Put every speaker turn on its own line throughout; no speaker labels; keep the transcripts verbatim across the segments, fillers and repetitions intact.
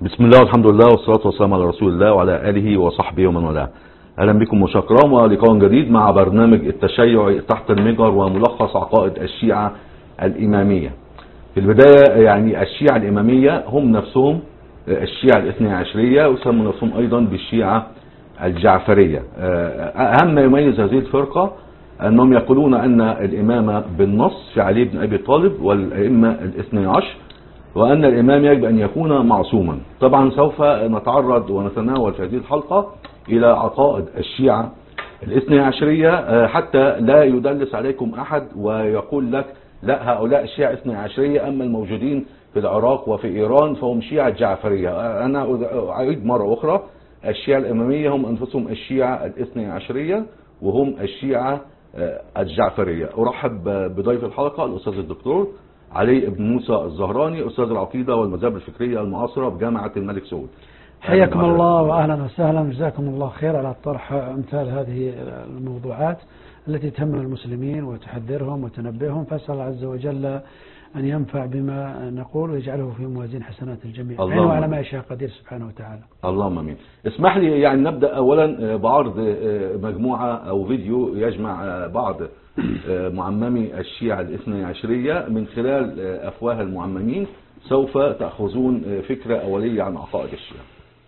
بسم الله والحمد لله والصلاة والسلام على رسول الله وعلى آله وصحبه ومن والاه. أهلا بكم مشاكرا ولقاء جديد مع برنامج التشيع تحت المجهر وملخص عقائد الشيعة الإمامية. في البداية يعني الشيعة الإمامية هم نفسهم الشيعة الاثنى عشرية ويسموا نفسهم أيضا بالشيعة الجعفرية. أهم ما يميز هذه الفرقة أنهم يقولون أن الإمامة بالنص في علي بن أبي طالب والأئمة الاثنى عشر، وأن الإمام يجب أن يكون معصوما. طبعا سوف نتعرض ونتناول في هذه الحلقة إلى عقائد الشيعة الاثنى عشرية حتى لا يدلس عليكم أحد ويقول لك لا هؤلاء الشيعة الاثنى عشرية، أما الموجودين في العراق وفي إيران فهم شيعة جعفرية. أنا أعيد مرة أخرى، الشيعة الإمامية هم أنفسهم الشيعة الاثنى عشرية وهم الشيعة الجعفرية. أرحب بضيف الحلقة الأستاذ الدكتور علي بن موسى الزهراني، أستاذ العقيدة والمذاهب الفكرية المعاصرة بجامعة الملك سعود.
حياكم الله وأهلا وسهلا، جزاكم الله خير على طرح أمثال هذه الموضوعات التي تهم المسلمين وتحذرهم وتنبههم، فأسأل الله عز وجل أن ينفع بما نقول ويجعله في موازين حسنات الجميع، إنه على ما يشاء قدير سبحانه وتعالى.
اللهم امين. اسمح لي يعني نبدأ أولا بعرض مجموعة أو فيديو يجمع بعض معممي الشيعة الاثنى عشرية. من خلال أفواه المعممين سوف تأخذون فكرة أولية عن عقائد الشيعة.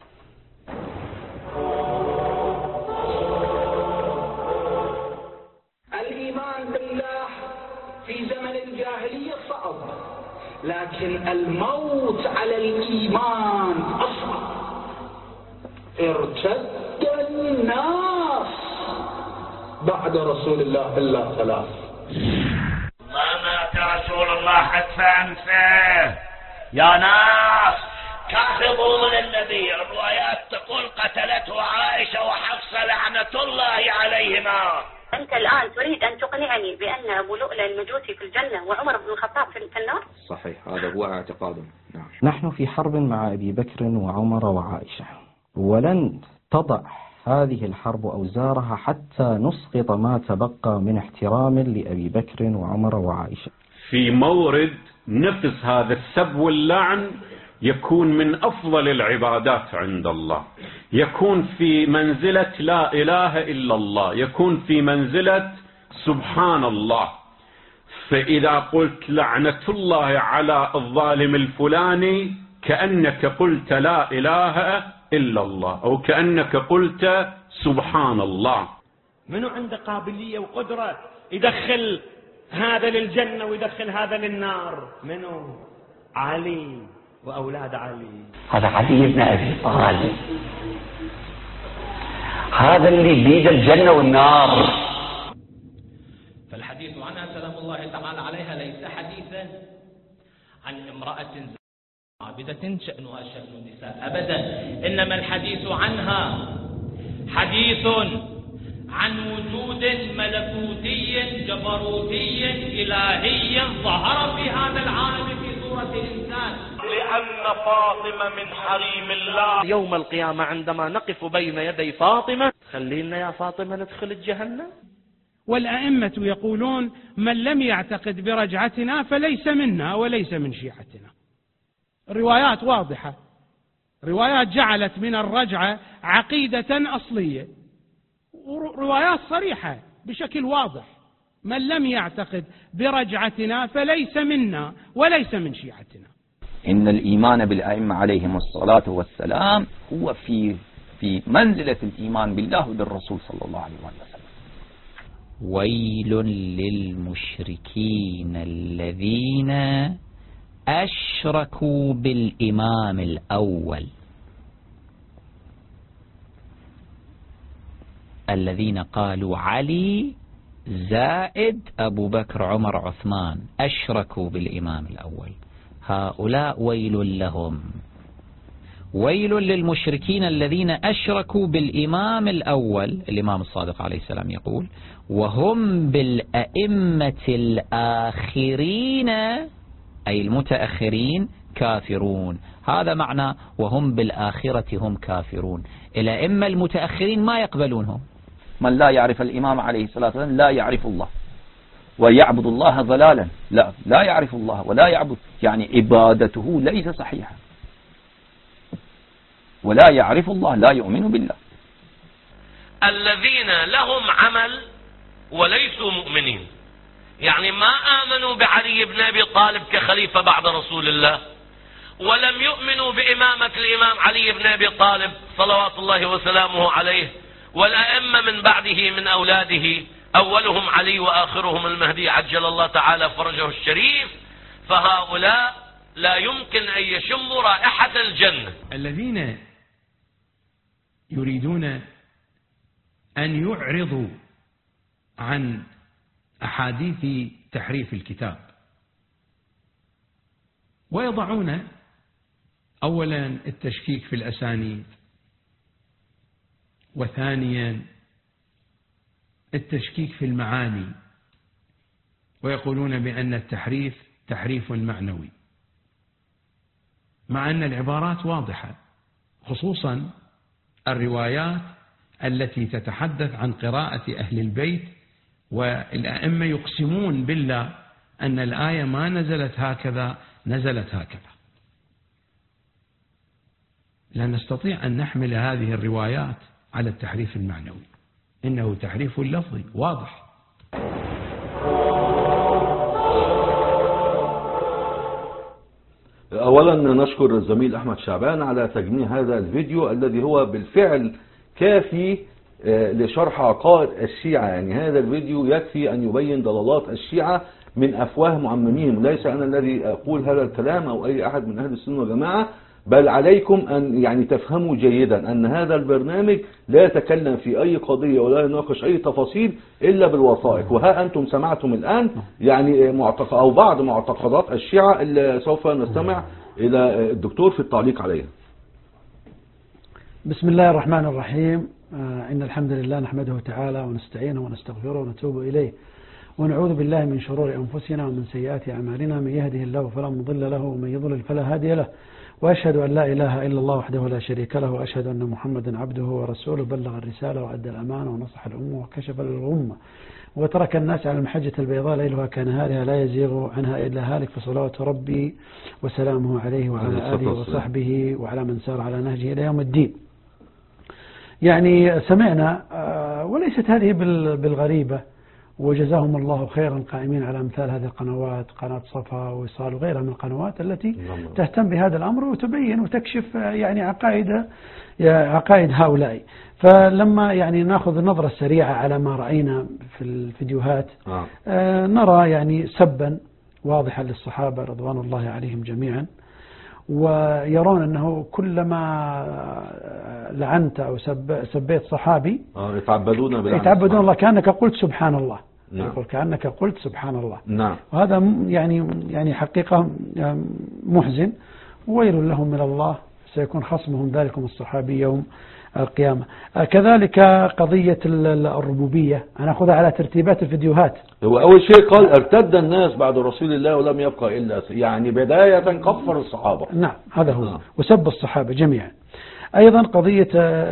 الإيمان بالله في زمن الجاهلية صعب، لكن الموت على الإيمان أصعب. ارتد الناس بعد رسول الله إلا ثلاث.
ما مات رسول الله حتف أنفه يا ناس، كاذبوا من النبي. الروايات تقول قتلته عائشة وحفصة لعنة الله عليهما.
أنت الآن تريد أن تقنعني بأن أبو لؤلؤ المجوسي في الجنة وعمر بن الخطاب في النار؟
صحيح، هذا هو اعتقادهم. نعم.
نحن في حرب مع أبي بكر وعمر وعائشة، ولن تضع هذه الحرب أوزارها حتى نسقط ما تبقى من احترام لأبي بكر وعمر وعائشة.
في مورد نفس هذا السب واللعن يكون من أفضل العبادات عند الله، يكون في منزلة لا إله إلا الله، يكون في منزلة سبحان الله. فإذا قلت لعنة الله على الظالم الفلاني كأنك قلت لا إله إلا الله، أو كأنك قلت سبحان الله.
منو عنده قابلية وقدرة يدخل هذا للجنة ويدخل هذا للنار؟ منو؟ علي وأولاد علي.
هذا علي بن أبي طالب، هذا اللي بيد الجنة والنار.
فالحديث عنها سلام الله تعالى عليها ليس حديثا عن امرأة عابدة شأنها شأن النساء أبدا، إنما الحديث عنها حديث عن وجود ملكوتي جبروتي إلهي ظهر في هذا العالم في صورة الإنسان،
لأن فاطمة من حريم الله.
يوم القيامة عندما نقف بين يدي فاطمة، خلينا يا فاطمة ندخل الجهنم.
والأئمة يقولون من لم يعتقد برجعتنا فليس منا وليس من شيعتنا. الروايات واضحة، روايات جعلت من الرجعة عقيدة أصلية، روايات صريحة بشكل واضح، من لم يعتقد برجعتنا فليس منا وليس من شيعتنا.
إن الإيمان بالأئمة عليهم الصلاة والسلام هو في في منزلة الإيمان بالله وبالرسول صلى الله عليه وسلم.
ويل للمشركين الذين أشركوا بالإمام الأول، الذين قالوا علي زائد أبو بكر عمر عثمان أشركوا بالإمام الأول. هؤلاء ويل لهم. ويل للمشركين الذين أشركوا بالإمام الأول، الإمام الصادق عليه السلام يقول وهم بالأئمة الآخرين أي المتأخرين كافرون. هذا معنى وهم بالآخرة هم كافرون. الأئمة المتأخرين ما يقبلونهم.
من لا يعرف الإمام عليه الصلاة والسلام لا يعرف الله، ويعبد الله ضلالا. لا لا يعرف الله ولا يعبد، يعني عبادته ليس صحيحة. ولا يعرف الله لا يؤمن بالله.
الذين لهم عمل وليسوا مؤمنين، يعني ما آمنوا بعلي بن أبي طالب كخليفة بعد رسول الله، ولم يؤمنوا بإمامة الإمام علي بن أبي طالب صلوات الله وسلامه عليه، والأئمة من بعده من أولاده أولهم علي وآخرهم المهدي عجل الله تعالى فرجه الشريف، فهؤلاء لا يمكن أن يشموا رائحة الجنة.
الذين يريدون أن يعرضوا عن أحاديث تحريف الكتاب ويضعون أولا التشكيك في الأسانيد، وثانيا التشكيك في المعاني، ويقولون بأن التحريف تحريف معنوي، مع أن العبارات واضحة، خصوصا الروايات التي تتحدث عن قراءة أهل البيت، والأئمة يقسمون بالله أن الآية ما نزلت هكذا، نزلت هكذا. لا نستطيع أن نحمل هذه الروايات على التحريف المعنوي، إنه تحريف لفظي واضح.
أولا نشكر الزميل أحمد شعبان على تجميع هذا الفيديو الذي هو بالفعل كافي لشرح عقائد الشيعة. يعني هذا الفيديو يكفي أن يبين ضلالات الشيعة من أفواه معممين، وليس أنا الذي أقول هذا الكلام أو أي أحد من أهل السنة والجماعة، بل عليكم أن يعني تفهموا جيدا أن هذا البرنامج لا يتكلم في أي قضية ولا يناقش أي تفاصيل إلا بالوثائق. وها أنتم سمعتم الآن يعني معتقد أو بعض معتقدات الشيعة اللي سوف نستمع إلى الدكتور في التعليق عليها.
بسم الله الرحمن الرحيم. آه إن الحمد لله نحمده تعالى ونستعينه ونستغفره ونتوب إليه، ونعوذ بالله من شرور أنفسنا ومن سيئات أعمالنا، من يهده الله فلا مضل له ومن يضلل فلا هادي له، وأشهد أن لا إله إلا الله وحده لا شريك له، وأشهد أن محمدا عبده ورسوله، بلغ الرسالة وأدى الأمانة ونصح الأمة وكشف الغمة وترك الناس على المحجة البيضاء ليلها كنهارها لا يزيغ عنها إلا هالك، فصلوات ربي وسلامه عليه وعلى آله وصحبه وعلى من سار على نهجه إلى يوم الدين. يعني سمعنا وليست هذه بالغريبة، وجزاهم الله خيرا قائمين على أمثال هذه القنوات، قناة صفا ووصال وغيرها من القنوات التي تهتم بهذا الأمر وتبين وتكشف يعني عقائد عقائد هؤلاء. فلما يعني نأخذ نظرة سريعة على ما رأينا في الفيديوهات آه نرى يعني سبا واضحا للصحابة رضوان الله عليهم جميعا، ويرون أنه كلما لعنت أو سب سبيت صحابي
آه يتعبدون بالله،
يتعبدون الله كأنك قلت سبحان الله.
نعم.
يقول كأنك قلت سبحان الله.
نعم.
وهذا يعني يعني حقيقة محزن، وويل لهم من الله، سيكون خصمهم ذلكم الصحابي يوم القيامة. كذلك قضية الربوبية أنا أخذها على ترتيبات الفيديوهات.
هو أول شيء قال ارتد الناس بعد رسول الله ولم يبقى إلا، يعني بداية كفر الصحابة.
نعم هذا هو. نعم. وسب الصحابة جميعا. أيضا قضية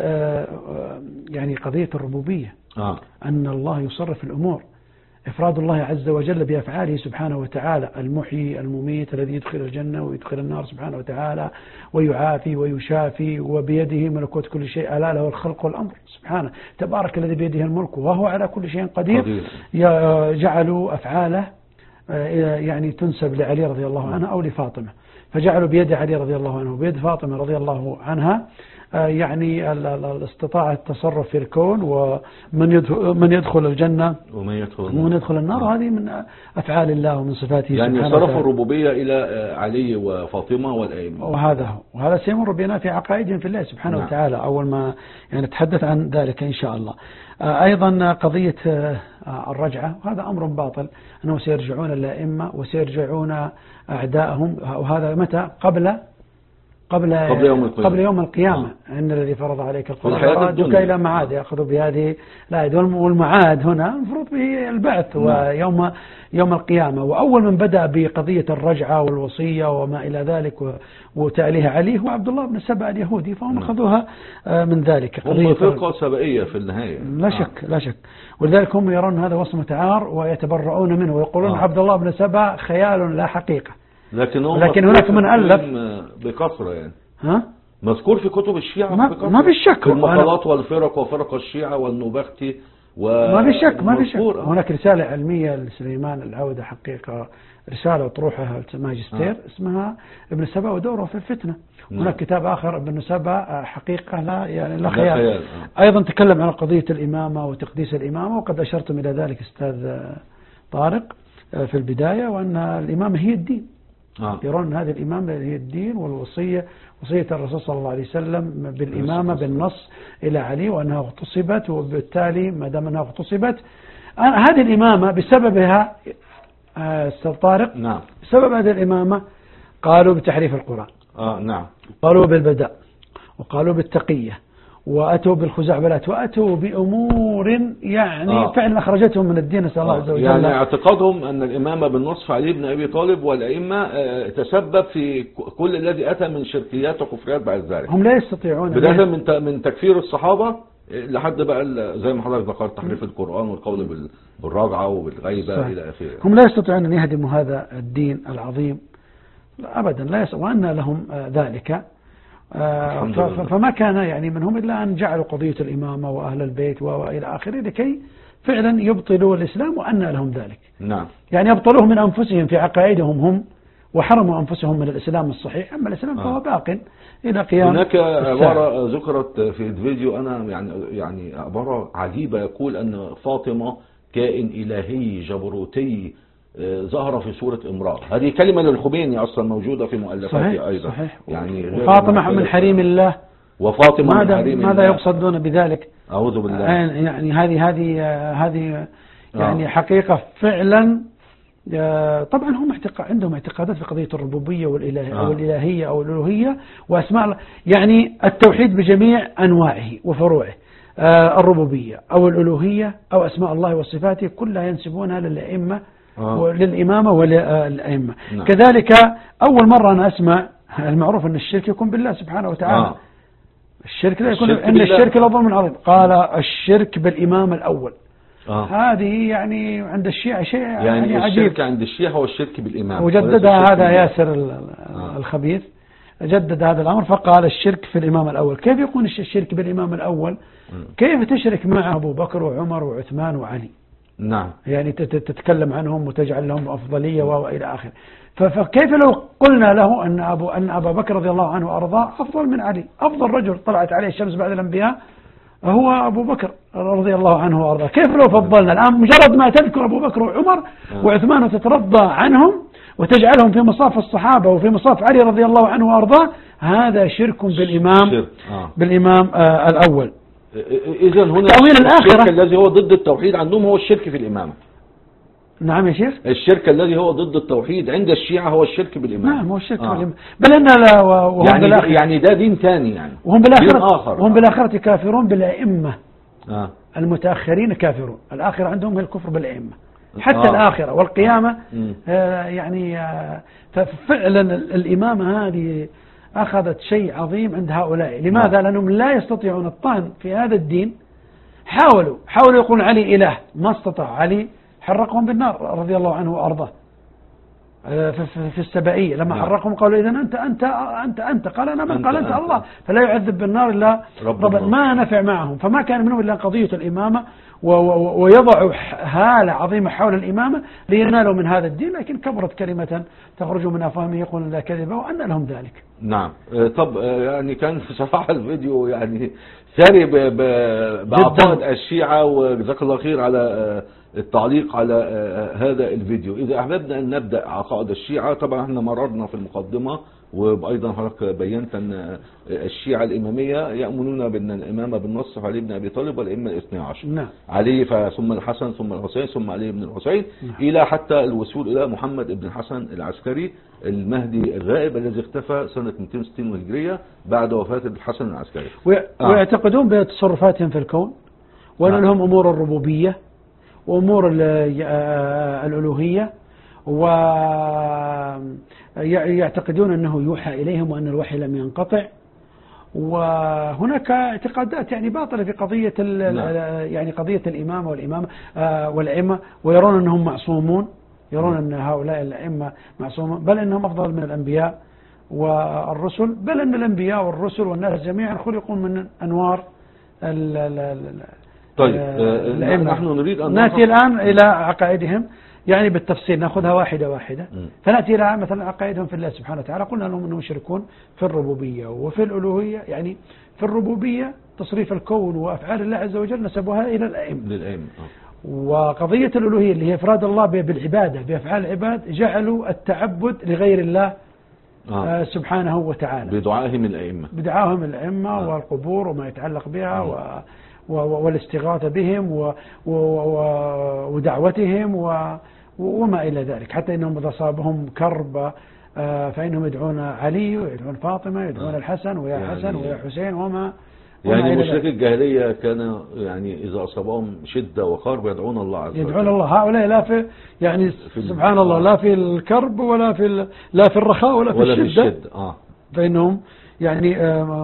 يعني قضية الربوبية
آه.
أن الله يصرف الأمور، إفراد الله عز وجل بأفعاله سبحانه وتعالى، المحيي المميت الذي يدخل الجنة ويدخل النار سبحانه وتعالى، ويعافي ويشافي، وبيده ملكوت كل شيء، ألا له الخلق والأمر سبحانه، تبارك الذي بيده الملك وهو على كل شيء قدير, قدير. جعلوا أفعاله يعني تنسب لعلي رضي الله عنه أو لفاطمة، فجعلوا بيد علي رضي الله عنه وبيد فاطمة رضي الله عنها يعني الاستطاعة التصرف في الكون، ومن يدخل, من يدخل الجنة
ومن يدخل,
ومن يدخل النار. وهذه من أفعال الله ومن صفاته
يعني صرفوا الربوبية إلى علي وفاطمة والأئمة،
وهذا هو، وهذا سيمر بنا في عقائدهم في الله سبحانه نعم. وتعالى أول ما يعني نتحدث عن ذلك إن شاء الله. أيضا قضية الرجعة، وهذا أمر باطل، أنه سيرجعون الأئمة وسيرجعون أعدائهم، وهذا متى؟ قبل قبل
قبل يوم القيامة,
قبل يوم القيامة. آه. إن الذي فرض عليك القرآن رادك إلى معاد يأخذ بهذه الآية، والمعاد هنا المفروض به البعث ويوم يوم القيامة. وأول من بدأ بقضية الرجعة والوصية وما إلى ذلك وتأليه عليه هو عبد الله بن سبأ اليهودي، فهم أخذوها من ذلك.
هم فرقة سبائية في النهاية
لا شك لا شك، ولذلك هم يرون هذا وصمة عار ويتبرؤون منه ويقولون آه. عبد الله بن سبأ خيال لا حقيقة.
لكن,
لكن هناك من ألف
بكثرة يعني
ها
مذكور في كتب الشيعة
ما,
في
ما في شك
في المقالات والفرق وفرق الشيعة والنوبختي و...
ما في شك ما في شك
مذكور.
هناك رسالة علمية لسليمان العودة حقيقة، رسالة طروحها ماجستير
آه.
اسمها ابن سبأ ودوره في الفتنة.
نعم.
هناك كتاب آخر ابن سبأ حقيقة لا يعني لا
لا
خيال,
خيال. آه.
أيضا تكلم عن قضية الإمامة وتقديس الإمامة، وقد أشرتم إلى ذلك أستاذ طارق في البداية، وأن الإمامة هي الدين.
آه.
يرون أن هذه الإمامة هي الدين، والوصية وصية الرسول صلى الله عليه وسلم بالإمامة بالنص إلى علي، وأنها اغتصبت، وبالتالي ما دام أنها اغتصبت هذه الإمامة بسببها أستاذ طارق
نعم.
بسبب هذه الإمامة قالوا بتحريف القرآن،
آه نعم،
قالوا بالبداء، وقالوا بالتقية، وأتوا بالخزعبلات، وأتوا بأمور يعني آه. فعلا أخرجتهم من الدين، نسأل الله عز وجل.
يعني اعتقادهم أن الإمامة بالنصف علي بن أبي طالب والأئمة آه تسبب في كل الذي أتى من شركيات وكفريات بعد ذلك.
هم لا يستطيعون
بداية من من تكفير الصحابة لحد بقى زي ما حضرتك ذكرت تحريف القرآن والقول بالراجعة وبالغيبة صحيح. إلى آخره.
هم لا يستطيعون أن يهدموا هذا الدين العظيم أبدا، لا يستطيعون، وأن لهم ذلك. فما كان يعني منهم إلا أن جعلوا قضية الإمامة وأهل البيت وإلى آخره لكي فعلا يبطلوا الإسلام، وأن لهم ذلك.
نعم.
يعني يبطلوه من أنفسهم في عقائدهم هم، وحرموا أنفسهم من الإسلام الصحيح، أما الإسلام فهو باق إلى قيام.
هناك عبارة ذكرت في الفيديو أنا يعني يعني عبارة عجيبة، يقول أن فاطمة كائن إلهي جبروتي ظهر في صورة امرأة. هذه كلمة للخميني أصلا موجودة في مؤلفاته أيضا.
صحيح.
يعني
فاطمة من حريم الله،
وفاطمة من
ماذا
حريم
ماذا
الله.
يقصدون بذلك؟
أعوذ بالله.
يعني هذه هذه هذه يعني آه. حقيقة فعلا. طبعا هم اعتقاد عندهم اعتقادات في قضية الربوبية والإله آه. والإلهية أو الألوهية وأسماء الله، يعني التوحيد بجميع أنواعه وفروعه، آه الربوبية أو الألوهية أو أسماء الله وصفاته كلها ينسبونها للأئمة آه. وللإمامة وللأئمة. نعم. كذلك أول مرة أنا أسمع المعروف أن الشرك يكون بالله سبحانه وتعالى. آه. الشرك لا يكون، أن الشرك لا ظلم عظيم. قال الشرك بالإمام الأول. آه. هذه يعني عند الشيعة شيء يعني, يعني عجيب.
الشرك عند الشيعة هو الشرك بالإمام،
وجددها هذا ياسر آه. الخبيث، جدد هذا الأمر فقال الشرك في الإمام الأول. كيف يكون الشرك بالإمام الأول؟ م. كيف تشرك مع أبو بكر وعمر وعثمان وعلي؟
نعم.
يعني تتكلم عنهم وتجعل لهم أفضلية وإلى آخره. فكيف لو قلنا له أن أبو أن أبا بكر رضي الله عنه وأرضاه أفضل من علي، أفضل رجل طلعت عليه الشمس بعد الأنبياء هو أبو بكر رضي الله عنه وأرضاه، كيف لو فضلنا الآن مجرد ما تذكر أبو بكر وعمر وعثمان وتترضى عنهم وتجعلهم في مصاف الصحابة وفي مصاف علي رضي الله عنه وأرضاه، هذا شرك بالإمام آه. بالإمام آه الأول.
إذا هنا الشرك الذي هو ضد التوحيد عندهم هو الشرك في الإمامة.
نعم يا شيخ.
الشرك الذي هو ضد التوحيد عند الشيعة هو الشرك بالإمامة.
نعم هو الشرك آه. بالإمامة. بل إن لا وهم
يعني
بالآخرة
يعني ده دين ثاني يعني.
وهم بالآخرة وهم بالآخرة كافرون بالأئمة. آه. المتأخرين كافرون، الآخرة عندهم الكفر بالأئمة حتى آه. الآخرة والقيامة. آه يعني آه ففعلا الإمامة هذه أخذت شيء عظيم عند هؤلاء. لماذا؟ لأنهم لا يستطيعون الطعن في هذا الدين. حاولوا حاولوا يقولون علي إله، ما استطاع. علي حرقهم بالنار رضي الله عنه وأرضاه في السبائية لما حرقهم قالوا إذا أنت أنت أنت أنت قال أنا من قال أنت, أنت الله، فلا يعذب بالنار إلا رب, رب ما نفع معهم. فما كان منهم إلا قضية الإمامة ويضعوا هالة عظيمة حول الإمامة لينالوا من هذا الدين، لكن كبرت كلمة تخرج من أفواههم يقولون لا كذبة وأن لهم ذلك.
نعم. طب يعني كان في صراحة الفيديو يعني ثري بعقائد الشيعة، وجزاك الله خير على التعليق على هذا الفيديو. إذا أحببنا أن نبدأ عقائد الشيعة، طبعا احنا مررنا في المقدمة وأيضا حضرتك بينت أن الشيعة الإمامية يأمنون بأن الإمامة بالنص علي بن أبي طالب والأئمة الاثني عشر.
نعم.
علي ثم الحسن ثم الحسين ثم علي بن الحسين. نعم. إلى حتى الوصول إلى محمد بن الحسن العسكري المهدي الغائب الذي اختفى سنة مئتين وستين هجرية بعد وفاة الحسن العسكري.
آه. ويعتقدون بتصرفاتهم في الكون وأن نعم. لهم أمور الربوبية وأمور الألوهية، ويعتقدون أنه يوحى إليهم وأن الوحي لم ينقطع. وهناك اعتقادات يعني باطلة في قضية يعني قضية الإمامة والإمامة والأئمة، ويرون أنهم معصومون، يرون أن هؤلاء الأئمة معصومون، بل أنهم أفضل من الأنبياء والرسل، بل أن الأنبياء والرسل والناس جميعا خلقوا من أنوار ال ال
طيب
الأئمة.
نحن نريد أن
نأتي الآن إلى عقائدهم يعني بالتفصيل، نأخذها واحدة واحدة. م. فنأتي إلى مثلا عقائدهم في الله سبحانه وتعالى. قلنا لهم أنهم يشركون في الربوبية وفي الألوهية. يعني في الربوبية تصريف الكون وأفعال الله عز وجل نسبوها إلى الأئمة.
للأئمة.
وقضية الألوهية اللي هي إفراد الله بالعبادة بأفعال العباد، جعلوا التعبد لغير الله آه. سبحانه وتعالى
بدعائهم الأئمة
بدعائهم الأئمة آه. والقبور وما يتعلق بها آه. و والاستغاثة بهم و و و ودعوتهم و وما إلى ذلك، حتى إنهم إذا صابهم كرب فإنهم يدعون علي ويدعون فاطمة يدعون آه. الحسن ويا يعني حسن ويا حسين وما
يعني مشركي الجاهلية كان يعني إذا أصابهم شدة وكرب يدعون الله عز وجل.
يدعون الله. هؤلاء لا في يعني في سبحان الله لا في الكرب ولا في لا في الرخاء ولا في
ولا
الشدة,
في الشدة. آه.
فإنهم يعني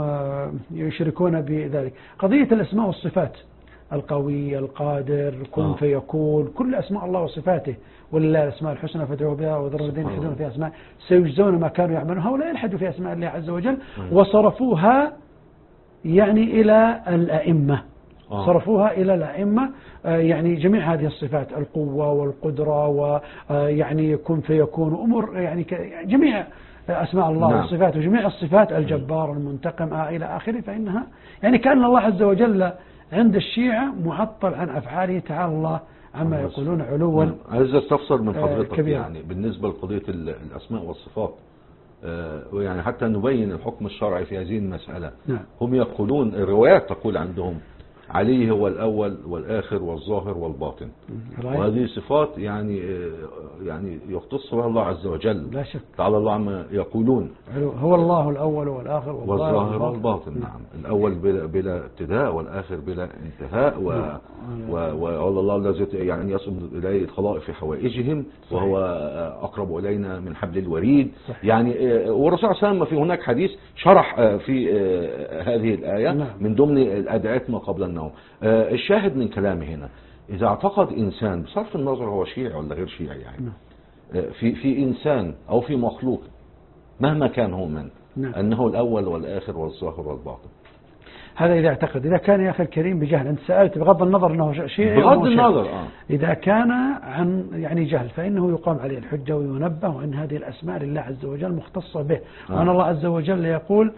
يشركون بذلك. قضية الأسماء والصفات، القوي القادر كن آه. فيكون، كل أسماء الله وصفاته، ولله الأسماء الحسنى فادعوه بها وذروا الذين يلحدون في أسماء سيجزون ما كانوا يعملون. هؤلاء يلحدوا في أسماء الله عز وجل آه. وصرفوها يعني إلى الأئمة آه. صرفوها إلى الأئمة. آه يعني جميع هذه الصفات، القوة والقدرة ويعني كن فيكون أمور، يعني جميع أسماء الله نعم. والصفات وجميع الصفات، الجبار المنتقم آه إلى آخره، فإنها يعني كأن الله عز وجل عند الشيعة معطل عن أفعاله تعالى الله عما يقولون علوا.
عايز استفسر من حضرتك
كبير.
يعني بالنسبة لقضية الأسماء والصفات، ويعني حتى نبين الحكم الشرعي في هذه المسألة.
نعم.
هم يقولون الروايات تقول عندهم علي هو الأول والآخر والظاهر والباطن، وهذه صفات يعني يعني يختص بها الله عز وجل
لا شك
تعالى الله عما يقولون.
هو الله الأول والآخر
والظاهر والباطن. نعم. الأول بلا, بلا ابتداء والآخر بلا انتهاء و والله الله الذي يعني يصل إليه الخلائق في حوائجهم صحيح. وهو أقرب إلينا من حبل الوريد صحيح. يعني والرسول صلى الله عليه وسلم في هناك حديث شرح في هذه الآية نعم. من ضمن الأدعية ما قبل النوم. الشاهد من كلامه هنا، إذا اعتقد إنسان بصرف النظر هو شيعي ولا غير شيعي يعني نعم. في في إنسان أو في مخلوق مهما كان هو من نعم. أنه الأول والآخر والظاهر والباطن،
هذا إذا اعتقد. إذا كان يا أخي الكريم بجهل، أنت سألت بغض النظر أنه شيء
بغض النظر آه.
إذا كان عن يعني جهل فإنه يقام عليه الحجة وينبه أن هذه الأسماء لله عز وجل مختصة به آه. وأن الله عز وجل يقول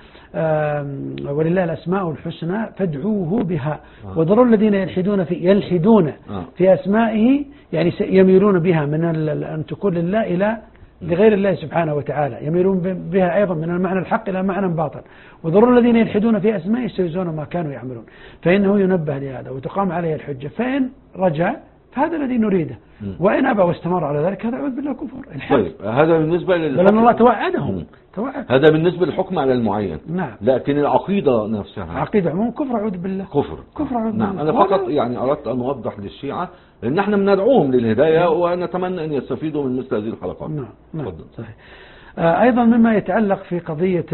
ولله الأسماء الحسنى فادعوه بها آه. وذروا الذين يلحدون في يلحدون آه. في أسمائه، يعني يميلون بها من أن تكون لله إلى لغير الله سبحانه وتعالى، يميلون بها أيضا من المعنى الحق إلى معنى باطل. وذروا الذين يلحدون في أسمائه يستوزون ما كانوا يعملون، فإنه ينبه لهذا وتقام عليه الحجة. فإن رجع فهذا الذي نريده، وإن أبى واستمر على ذلك هذا عود بالله كفر.
طيب هذا بالنسبة للحكم،
بل الله توعدهم توعد.
هذا بالنسبة للحكم على المعين.
نعم.
لكن العقيدة نفسها
عقيدة عموم كفر عود بالله.
كفر
كفر عود
نعم.
بالله.
أنا فقط يعني أردت أن أوضح للشيعة لأن احنا بندعوهم للهداية ونتمنى أن يستفيدوا من مثل هذه الحلقات.
نعم نعم صحيح. أيضا مما يتعلق في قضية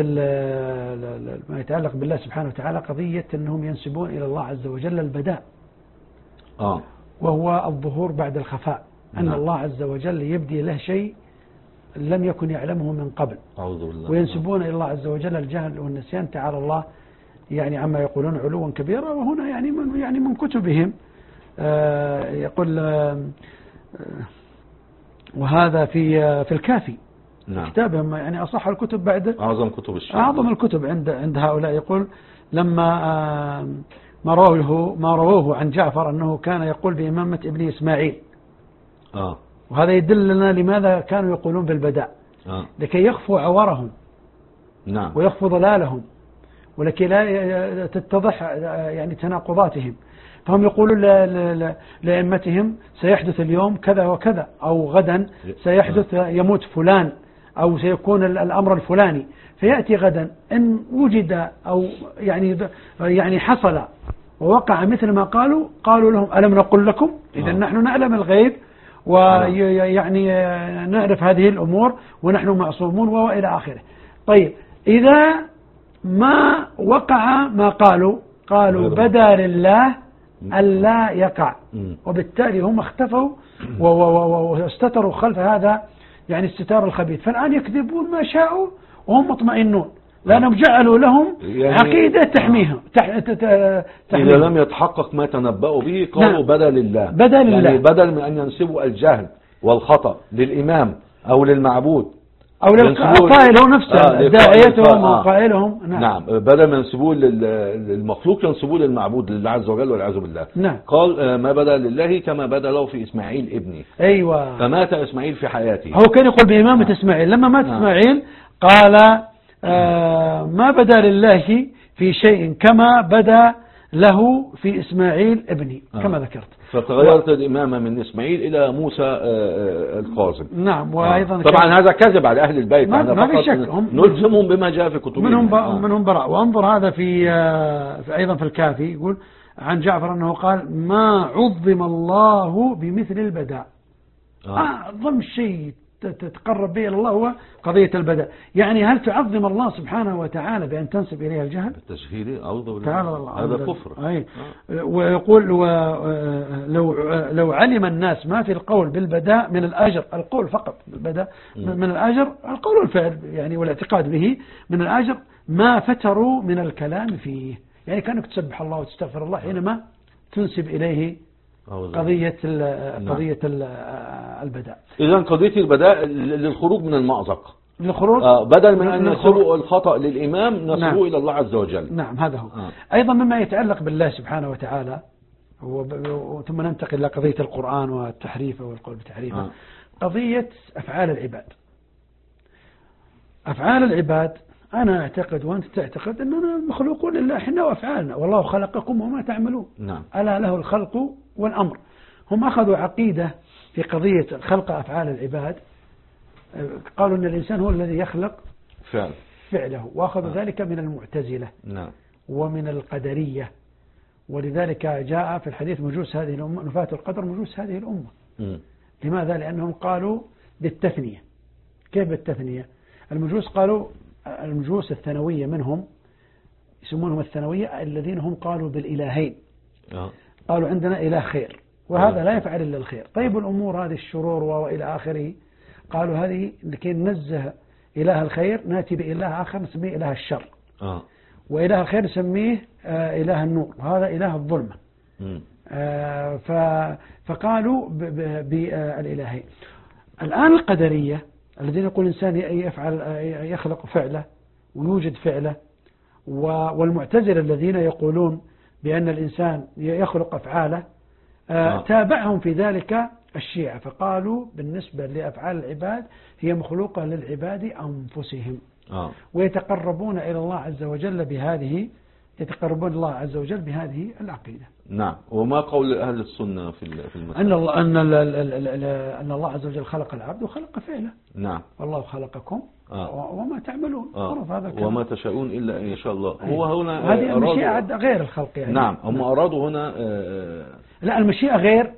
ما يتعلق بالله سبحانه وتعالى قضية أنهم ينسبون إلى الله عز وجل البداء
آه.
وهو الظهور بعد الخفاء. أن نعم. الله عز وجل يبدي له شيء لم يكن يعلمه من قبل.
أعوذ بالله.
وينسبون إلى الله عز وجل الجهل والنسيان تعالى الله يعني عما يقولون علوا كبيرا. وهنا يعني من يعني من كتبهم آه يقول آه وهذا في آه في الكافي
نعم.
كتابهم يعني أصح الكتب بعد
أعظم كتب الشيعة،
أعظم الكتب عند عند هؤلاء. يقول لما آه ما رواه ما رواه عن جعفر أنه كان يقول بإمامة ابن إسماعيل
آه.
وهذا يدل لنا لماذا كانوا يقولون بالبداء آه. لكي يخفوا عورهم
نعم.
ويخفوا ضلالهم ولكي لا تتضح يعني تناقضاتهم. فهم يقولون لأئمتهم سيحدث اليوم كذا وكذا، أو غدا سيحدث يموت فلان، أو سيكون الأمر الفلاني. فيأتي غدا إن وجد أو يعني يعني حصل ووقع مثل ما قالوا، قالوا لهم ألم نقل لكم؟ إذا نحن نعلم الغيب ويعني نعرف هذه الأمور ونحن معصومون وإلى آخره. طيب إذا ما وقع ما قالوا، قالوا بدا لله ألا يقع، وبالتالي هم اختفوا واستتروا خلف هذا يعني الستار الخبيث. فالآن يكذبون ما شاءوا وهم مطمئنون لأنهم جعلوا لهم
يعني
عقيدة تحميهم تح...
إذا لم يتحقق ما تنبأوا به قالوا
نعم.
بدل الله
بدل
يعني
الله
بدل من أن ينسبوا الجهل والخطأ للإمام أو للمعبود
أو للقائل هو نفسه
آه
داعيتهم
آه
وقائلهم نعم.
نعم بدل ما ينسبوه للمخلوق ينسبوه للمعبود لله عز وجل والعياذ بالله.
نعم.
قال ما بدا لله كما بدا له في إسماعيل ابني.
أيوة.
فمات إسماعيل في حياته.
هو كان يقول بإمامة نعم. إسماعيل لما مات نعم. إسماعيل قال آه ما بدا لله في شيء كما بدا له في إسماعيل ابني آه. كما ذكرت.
فتغيرت و... الإمامة من إسماعيل إلى موسى القاسم.
نعم وأيضا
آه. طبعا هذا كذب على أهل البيت.
ما, ما في شك
نلزمهم بما جاء في كتبهم.
منهم, ب... آه. منهم براء. وانظر هذا في, آه في أيضا في الكافي يقول عن جعفر أنه قال ما عظم الله بمثل البداء. أعظم آه. شيء تتقرب به إلى الله هو قضية البدء. يعني هل تعظم الله سبحانه وتعالى بأن تنسب إليه الجهل؟
التشهيري أعوذ
بالله
هذا كفر.
أي. ويقول لو لو علم الناس ما في القول بالبداء من الأجر القول فقط بالبداء من الأجر القول والفعل يعني والاعتقاد به من الأجر ما فتروا من الكلام فيه. يعني كانك تسبح الله وتستغفر الله حينما تنسب إليه قضية قضية البداء.
إذا قضية البداء للخروج من المأزق.
للخروج
آه بدل من أن نسبوا الخطأ للإمام نسبوه نعم. إلى الله عز وجل.
نعم هذا هو. آه. أيضا مما يتعلق بالله سبحانه وتعالى ثم ننتقل إلى قضية القرآن والتحريف والقول بتحريفه. آه. قضية أفعال العباد. أفعال العباد أنا أعتقد وأنت تعتقد أننا مخلوقون لله إحنا وأفعالنا والله خلقكم وما تعملون.
نعم.
ألا له الخلق والأمر. هم أخذوا عقيدة في قضية خلق أفعال العباد قالوا أن الإنسان هو الذي يخلق
فعل.
فعله وأخذوا آه. ذلك من المعتزلة
نعم.
ومن القدرية ولذلك جاء في الحديث مجوس هذه الأمة نفاة القدر مجوس هذه الأمة.
م.
لماذا؟ لأنهم قالوا بالتثنية. كيف بالتثنية؟ المجوس قالوا المجوس الثانوية منهم يسمونهم الثانوية الذين هم قالوا بالإلهين.
آه.
قالوا عندنا إله خير وهذا لا يفعل إلا الخير. طيب الأمور هذه الشرور وإلى آخره قالوا هذه لكي ننزه إله الخير نأتي بإله آخر نسميه إله الشر.
آه.
وإله الخير نسميه آه إله النور وهذا إله الظلمة. آه فقالوا بالإلهين. الآن القدرية الذين يقول الإنسان يفعل يخلق فعله ويوجد فعله والمعتزلة الذين يقولون بأن الإنسان يخلق أفعاله آه. تابعهم في ذلك الشيعة فقالوا بالنسبة لأفعال العباد هي مخلوقة للعباد أنفسهم.
آه.
ويتقربون إلى الله عز وجل بهذه يتقربون الله عز وجل بهذه العقيدة.
نعم. وما قول أهل السنة في في المسألة؟
أن الله أن أن الله عز وجل خلق العبد وخلق فعله.
نعم.
والله خلقكم
آه.
وما تعملون.
آه.
هذا
وما تشاءون إلا إن شاء الله.
أيه.
هو هنا
هذه المشيئة غير الخلق يعني.
نعم. هم نعم. أرادوا هنا آه
لا المشيئة غير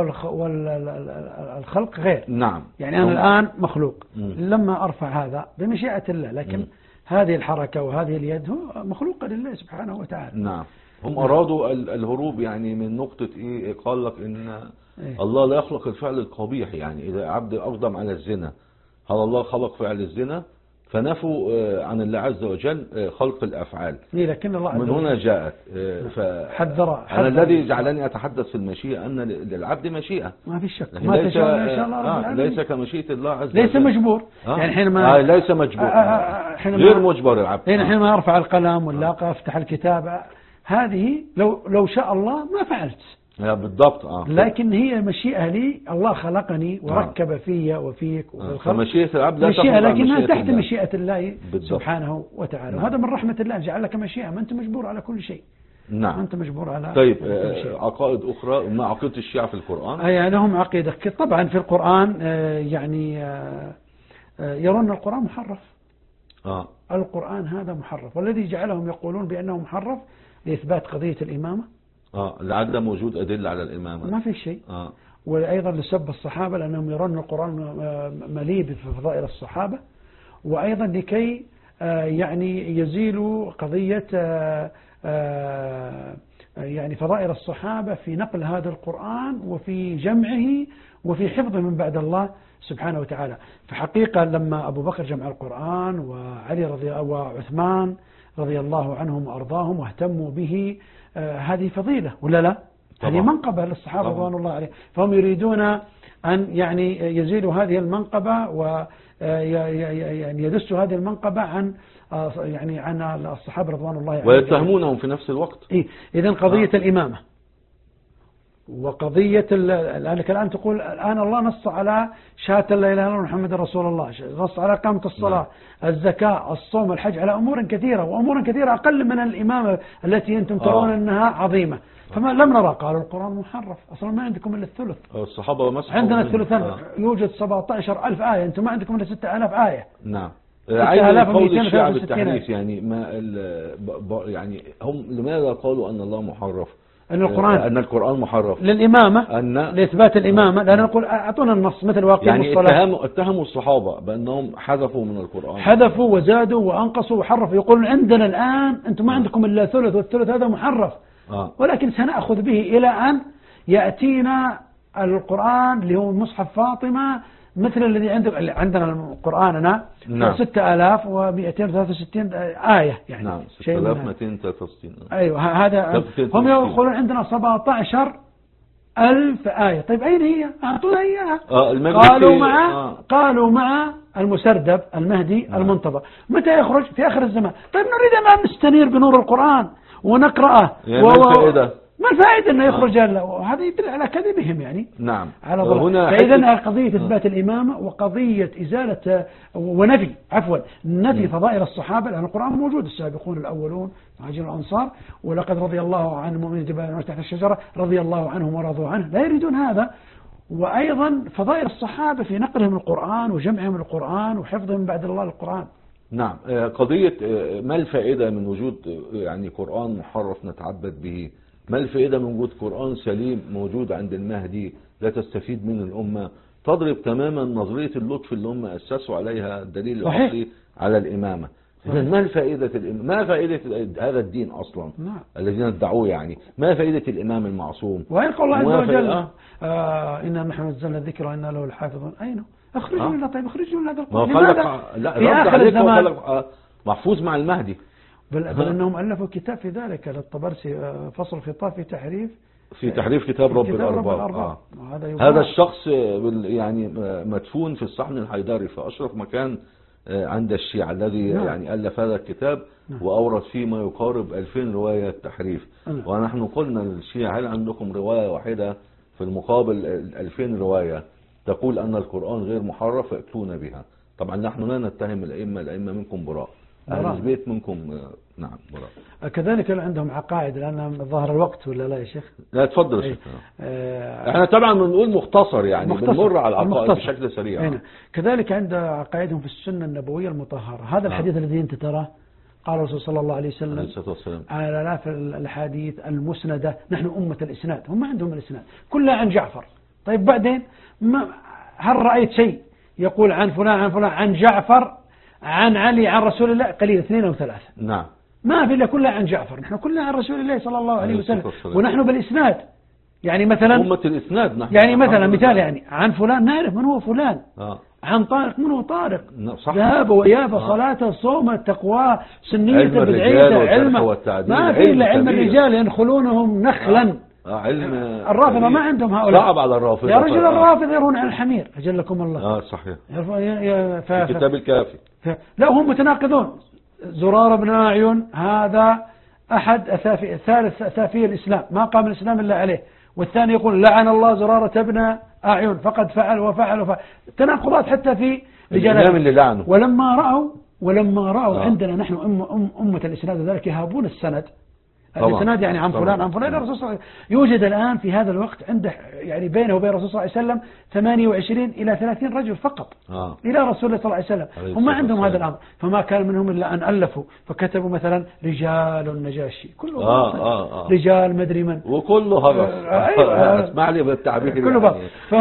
والخلق غير.
نعم.
يعني أنا الآن مخلوق م. لما أرفع هذا بمشيئة الله لكن م. هذه الحركة وهذه اليد هو مخلوقة لله سبحانه وتعالى.
نعم. هم أرادوا الهروب يعني من نقطة إيه قال لك إن إيه؟ الله لا يخلق الفعل القبيح. يعني إذا عبد أقدم على الزنا هل الله خلق فعل الزنا فنفوا عن الله عز وجل خلق الأفعال.
لكن الله عز
من هنا جاءت
حذر
أنا الذي جعلني أتحدث في المشيئة أن للعبد مشيئة
ما في شك ما تشاء إن شاء الله
آه ليس كمشيئة الله عز وجل
ليس مجبور.
آه
يعني حينما
آه ليس مجبور آه غير مجبر العبد.
يعني حينما أرفع القلم ولا أفتح الكتاب هذه لو لو شاء الله ما فعلت.
لا بالضبط. آه.
لكن هي مشيئة لي الله خلقني وركب آه. في وفيك وفي
آه. مشيئة العبد لا
مشيئة لكنها تحت الله. مشيئة الله
بالضبط.
سبحانه وتعالى. وهذا من رحمة الله جعل لك مشيئة ما أنت مجبور على كل شيء.
نعم.
أنت مجبور على
طيب كل شيء. عقائد أخرى ما عقيدة الشيعة في القرآن؟
أي لهم عقيدة طبعا في القرآن يعني يرون القرآن محرف.
آه.
القرآن هذا محرف والذي جعلهم يقولون بأنه محرف لإثبات قضية الإمامة.
آه لعدم وجود أدلة على الإمامة.
ما في شيء.
آه.
وأيضا لسب الصحابة لأنهم يرون القرآن مليء بفضائل الصحابة وأيضا لكي يعني يزيلوا قضية يعني فضائل الصحابة في نقل هذا القرآن وفي جمعه وفي حفظه من بعد الله سبحانه وتعالى. فحقيقة لما أبو بكر جمع القرآن وعلي رضي وعثمان رضي الله عنهم وأرضاهم واهتموا به، آه هذه فضيلة ولا لا؟ هذه منقبة للصحابة رضوان الله عليهم، فهم يريدون أن يعني يزيلوا هذه المنقبة و يعني يدسوا هذه المنقبة عن يعني عن الصحابة رضوان الله عليهم
ويتهمونهم في نفس الوقت.
إيه؟ إذن قضية آه. الإمامة وقضية لأنك الآن تقول الآن الله نص على شهادة لا إله إلا الله محمد رسول الله، نص على قامة الصلاة، نعم. الزكاة، الصوم، الحج، على أمور كثيرة، وأمور كثيرة أقل من الإمامة التي أنتم ترون آه. أنها عظيمة. فما لم نرى قالوا القرآن محرف، أصلا ما عندكم إلا الثلث.
الصحابة مسحوا
عندنا الثلثان آه. يوجد سبعة عشر ألف آية، أنتم ما عندكم إلا ستة آلاف آية.
نعم. عايز قول الشيعة بالتحريف يعني ما يعني هم لماذا قالوا أن الله محرف؟
أن القرآن
أن القرآن محرف
للإمامة، أن لإثبات الإمامة، لأن نقول أعطونا النص مثل واقع
يعني اتهموا اتهموا الصحابة بأنهم حذفوا من القرآن،
حذفوا وزادوا وأنقصوا وحرفوا، يقولون عندنا الآن أنتم ما عندكم إلا ثلث والثلث هذا محرف آه. ولكن سنأخذ به إلى أن يأتينا القرآن اللي هو مصحف فاطمة مثل الذي عندك عندنا القرآن
نعم.
ستة آلاف ومئتين وثلاثة وستين آية يعني
نعم ستة آلاف ومئتين وثلاثة وستين
أيوة هذا هم يقولون عندنا سبعة عشر ألف آية. طيب أين هي؟ أعطونا إياها.
آه
قالوا مع آه. قالوا مع المسردب المهدي آه. المنتظر. متى يخرج؟ في آخر الزمان. طيب نريد أن نستنير بنور القرآن ونقرأه
يعني و... ما الفائدة؟
ما الفائدة أنه يخرج آه. هذا يدل على كذبهم يعني
نعم
على ضلال. فإذا قضية إثبات الإمامة وقضية إزالة ونفي عفوا نفي فضائل الصحابة، لأن القرآن موجود السابقون الأولون مهاجرون الأنصار ولقد رضي الله عن المؤمنين جبال تحت الشجرة رضي الله عنهم ورضوا عنه، لا يريدون هذا. وأيضا فضائل الصحابة في نقلهم القرآن وجمعهم القرآن وحفظهم بعد الله القرآن.
نعم. قضية ما الفائدة من وجود يعني قرآن محرف نتعبد به؟ ما الفائدة من وجود قرآن سليم موجود عند المهدي لا تستفيد منه الأمة؟ تضرب تماما نظرية اللطف اللي هم أسسوا عليها الدليل الأصلي على الإمامة. إذن ما فائدة الإمام؟ ما فائدة هذا الدين أصلا
نعم.
الذين ادعوه يعني ما فائدة الإمام المعصوم؟
وإن قال الله عز وجل آه. آه إنا نحن نزلنا الذكر وإنا له الحافظون. أين اخرجوا لنا؟ طيب اخرجوا لنا هذا القرآن لماذا
لا
في آخر الزمان
آه محفوظ مع المهدي؟
بل, بل أنهم ألفوا كتاب في ذلك للطبرسي فصل خطاب في تحريف
في تحريف كتاب رب الأرباب. آه. هذا الشخص يعني مدفون في الصحن الحيدري في أشرف مكان عند الشيعة الذي نعم. يعني ألف هذا الكتاب نعم. وأورد فيه ما يقارب ألفين رواية تحريف نعم. ونحن قلنا للشيعة هل عندكم رواية واحدة في المقابل ألفين رواية تقول أن القرآن غير محرف فأتونا بها. طبعا نحن لا نتهم الأئمة، الأئمة منكم براء، أهل البيت منكم نعم براء.
كذلك عندهم عقائد لأن ظهر الوقت ولا لا يا شيخ؟
لا تفضل يا شيخ.
آه
احنا طبعا بنقول مختصر يعني مختصر. بنمر على العقائد بشكل سريع.
هنا. كذلك عند عقائدهم في السنة النبوية المطهرة. هذا الحديث آه. الذي انت تراه قال الرسول صلى الله عليه وسلم على آلاف الحديث المسندة نحن أمة الإسناد، هم عندهم الإسناد كلها عن جعفر. طيب بعدين ما هل رأيت شيء يقول عن فلان عن فلان عن جعفر عن علي عن رسول الله؟ قليل اثنين أو ثلاثة.
نعم
ما في إلا كلها عن جعفر، نحن كلها عن رسول الله صلى الله عليه وسلم ونحن بالإسناد. يعني مثلا
أمة الإسناد نحن
يعني مثلا مثال يعني عن فلان نعرف من هو فلان آه. عن طارق من هو طارق ذهب وإياب آه. صلاته صومه تقواه سنيته بدعيته علمه ما في إلا علم الرجال ينخلونهم نخلا
آه. علم
الرافضة ما عندهم هؤلاء
صعب على الرافضة
يا رجل الرافض يرون على الحمير أجلكم الله
اه صحيح
ف...
الكتاب الكافي
ف... لا هم متناقضون. زرار بن أعين هذا أحد أثافي ثالث أثافي الإسلام ما قام الإسلام إلا عليه، والثاني يقول لعن الله زرارة ابن أعين فقد فعل وفعل وفعل. تناقضات حتى في
رجال اللي لعنوا.
ولما رأوا ولما رأوا آه. عندنا نحن أم أم أمة الإسناد ذلك يهابون السند. الإسناد يعني عن فلان عن فلان الرسول صلى الله عليه وسلم. يوجد الآن في هذا الوقت عنده يعني بينه وبين الرسول صلى الله عليه وسلم ثمانية وعشرين إلى ثلاثين رجل فقط آه. إلى رسول الله صلى الله عليه وسلم. هم ما عندهم هذا الأمر، فما كان منهم إلا أن ألفوا فكتبوا مثلا رجال النجاشي كله
آه آه آه.
رجال مدري من
وكله هرس.
آه أيوة.
اسمع لي بالتعبير
كله يعني. فهم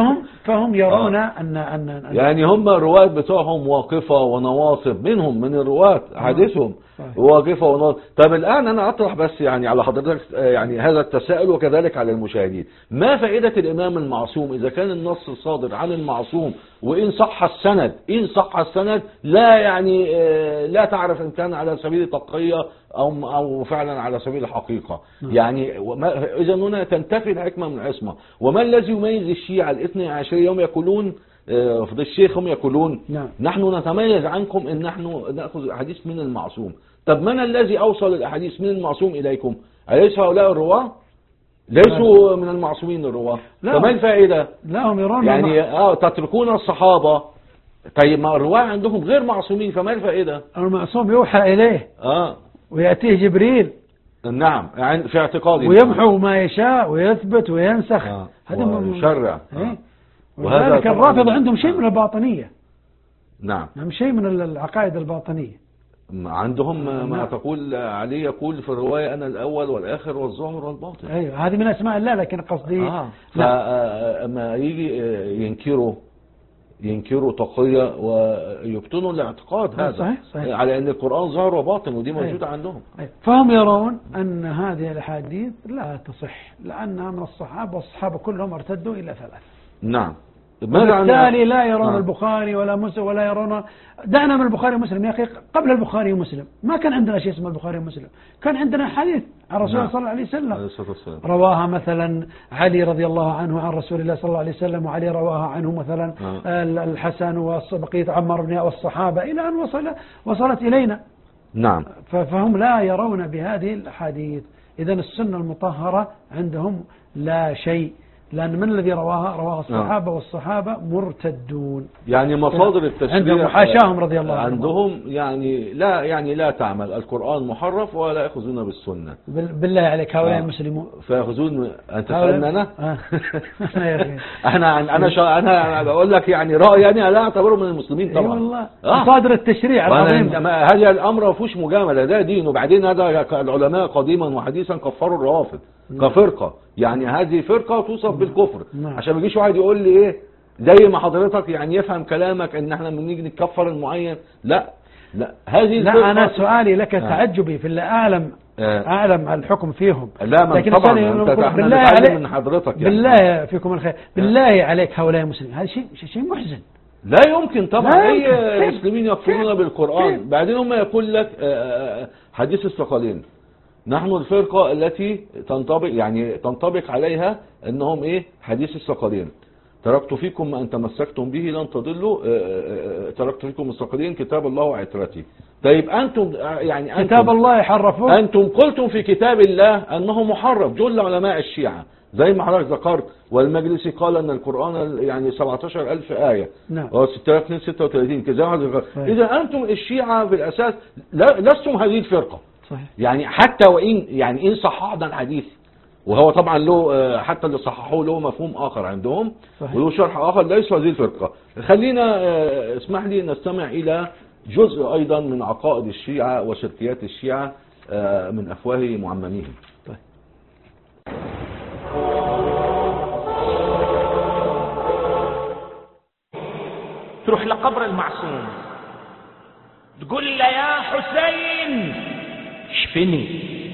فهم يرون
آه.
أن, أن, أن
يعني هم الرواة بتوعهم واقفة ونواصب، منهم من الرواة حديثهم واقفة ونواصب. طب الآن أنا أطرح بس يعني على حضرتك يعني هذا التساؤل وكذلك على المشاهدين، ما فائدة الإمام المعصوم إذا كان النص صادر عن المعصوم وإن صح السند، إن صح السند لا يعني لا تعرف إن كان على سبيل التقية أو أو فعلا على سبيل الحقيقة. يعني إذا هنا تنتفي الحكمة من العصمة. وما الذي يميز الشيعة الاثني عشرية؟ يوم يقولون فضل الشيخ هم يقولون
نعم.
نحن نتميز عنكم إن نحن نأخذ حديث من المعصوم. طب من الذي أوصل الأحاديث من المعصوم إليكم؟ أليس هؤلاء الرواة؟ ليسوا من المعصومين الرواة. فما الفائدة؟
لا هم يرون
يعني آه تتركون الصحابة. طيب ما الرواة عندهم غير معصومين، فما الفائدة؟
المعصوم يوحى إليه
آه
ويأتيه جبريل
نعم يعني في اعتقادي
ويمحو ما يشاء ويثبت وينسخ.
آه.
هذا
ويشرع.
آه. وذلك الرافضة عندهم شيء من الباطنية.
نعم
هم شيء من العقائد الباطنية
عندهم.
نعم.
ما تقول علي يقول في الرواية أنا الأول والآخر والظاهر والباطن.
أيوة هذه من أسماء الله، لكن قصدي
آه. فما يجي ينكروا ينكروا تقية ويبطنوا الاعتقاد هذا
صحيح. صحيح.
على أن القرآن ظاهر وباطن، ودي موجودة
أيوة.
عندهم.
أيوة. فهم يرون أن هذه الأحاديث لا تصح لأنها من الصحابة، والصحابة كلهم ارتدوا إلى ثلاث.
نعم.
وبالتالي لا يرون
آه.
البخاري ولا مسلم ولا يرون. دعنا من البخاري ومسلم يا أخي، قبل البخاري ومسلم ما كان عندنا شيء اسمه البخاري ومسلم، كان عندنا حديث عن رسول الله صلى الله عليه وسلم رواها مثلا علي رضي الله عنه عن رسول الله صلى الله عليه وسلم، وعلي رواها عنه مثلا آه. الحسن وبقية عمر بن والصحابة إلى أن وصل وصلت إلينا.
نعم.
فهم لا يرون بهذه الأحاديث. إذن السنة المطهرة عندهم لا شيء، لأن من الذي رواها؟ رواها الصحابة، والصحابة مرتدون.
يعني مصادر التشريع
عندهم حاشاهم رضي الله عنهم
عندهم يعني لا يعني لا تعمل القرآن محرف ولا يأخذون بالسنة.
بالله عليك هؤلاء المسلمون
فيأخذون. أنت تسألنا أنا؟
آه.
أنا أنا شا أنا بقول لك يعني رأيي أنا لا أعتبره من المسلمين طبعا.
أي والله. مصادر التشريع العظيم.
هذا الأمر ما فيهوش مجاملة، ده دين. وبعدين هذا العلماء قديما وحديثا كفروا الروافض كفرقة، يعني هذه فرقة توصف بالكفر. عشان ما يجيش واحد يقول لي ايه زي ما حضرتك يعني يفهم كلامك ان احنا بنيجي نكفر المعين. لا لا هذه
لا أنا سؤالي لك تعجبي في اللي أعلم آه. أعلم الحكم فيهم.
لا من
لكن
طبعا
بالله عليك
من حضرتك يعني.
بالله فيكم الخير، بالله عليك هؤلاء المسلمين هذا شيء شيء محزن.
لا يمكن طبعا اي مسلمين يكفرون بالقرآن. بعدين هم يقول لك حديث الثقلين، نحن الفرقة التي تنطبق يعني تنطبق عليها انهم ايه حديث الثقلين، تركت فيكم ما ان تمسكتم به لن تضلوا، تركت فيكم الثقلين كتاب الله وعترتي. طيب انتم يعني أنتم
كتاب الله يحرفون،
انتم قلتم في كتاب الله انه محرف. جل علماء الشيعة زي ما حضرتك ذكرت، والمجلسي قال ان القرآن يعني سبعة عشر ألف آية
نعم
و ستة آلاف وستة وثلاثين كذا. اذا انتم الشيعة في الاساس لستم هذه الفرقة.
صحيح.
يعني حتى وإن يعني إن صححنا الحديث، وهو طبعا له حتى اللي صححوه له مفهوم آخر عندهم وله شرح آخر، ليس هذه الفرقة. خلينا اسمح لي نستمع إلى جزء أيضا من عقائد الشيعة وشركيات الشيعة من أفواه معمميهم. طيب.
تروح لقبر المعصوم تقول له يا حسين اشفني،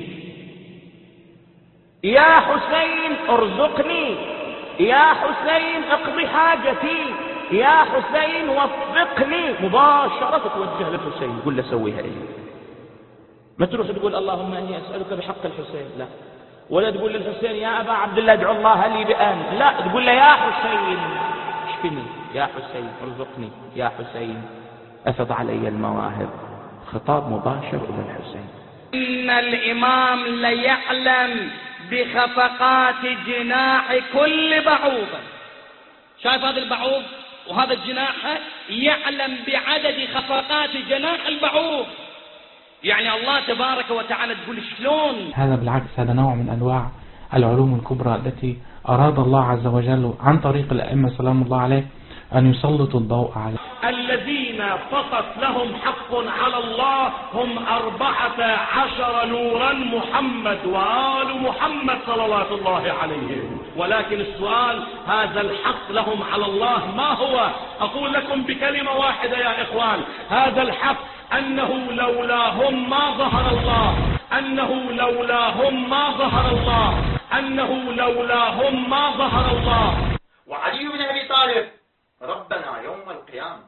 يا حسين ارزقني، يا حسين اقضي حاجتي، يا حسين وفقني. مباشرة توجه للحسين قل له سويها ايه. ما تروح تقول اللهم اني اسألك بحق الحسين، لا. ولا تقول للحسين يا ابا عبد الله ادعو الله لي بآن، لا. تقول له يا حسين اشفني، يا حسين ارزقني، يا حسين افض علي المواهب. خطاب مباشر الى الحسين.
إن الإمام ليعلم بخفقات جناح كل بعوضة. شايف هذا البعوض وهذا الجناح يعلم بعدد خفقات جناح البعوض. يعني الله تبارك وتعالى تقول شلون.
هذا بالعكس هذا نوع من أنواع العلوم الكبرى التي أراد الله عز وجل عن طريق الأئمة سلام الله عليه أن يسلطوا الضوء عليه.
الذين
الذين فقط لهم حق على الله هم أربعة عشر نورا، محمد وآل محمد صلوات الله عليهم. ولكن السؤال، هذا الحق لهم على الله ما هو؟ أقول لكم بكلمة واحدة يا إخوان، هذا الحق أنه لولاهم ما ظهر الله، أنه لولاهم ما ظهر الله، أنه لولاهم ما ظهر الله.
وعلي بن أبي طالب ربنا يوم القيامة،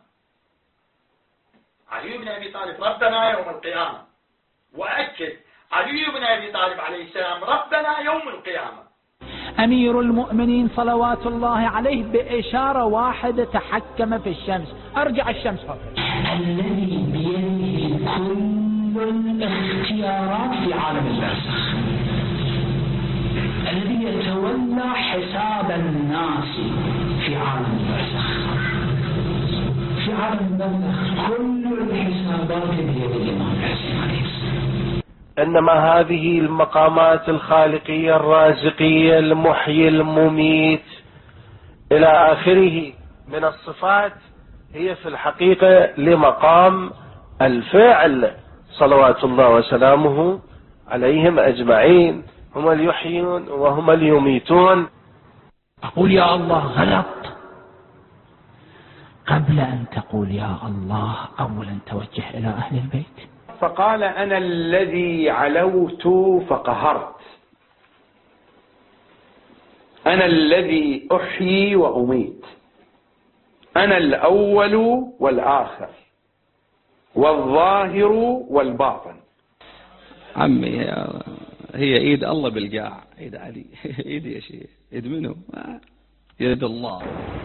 علي بن أبي طالب ربنا يوم القيامة، وأكد علي بن أبي طالب عليه السلام ربنا يوم القيامة.
أمير المؤمنين صلوات الله عليه بإشارة واحدة تحكم في الشمس، أرجع الشمس فوق.
الذي بيده كل الاختيارات في عالم البرزخ، الذي يتولى حساب الناس في عالم البرزخ. في عالم البرزخ كل الحسابات بيد الإمام الحسين عليه السلام.
إنما هذه المقامات الخالقية الرازقية المحيي المميت إلى آخره من الصفات هي في الحقيقة لمقام الفعل صلوات الله وسلامه عليهم أجمعين. هم اللي يحيون وهم اللي يميتون.
أقول يا الله غلط، قبل أن تقول يا الله أولا توجه إلى أهل البيت.
فقال أنا الذي علوت فقهرت، أنا الذي أحيي وأميت، أنا الأول والآخر والظاهر والباطن.
عمي هي ايد الله بالقاع، ايد علي. ايد يا شيخ، ايد منه؟ يد الله.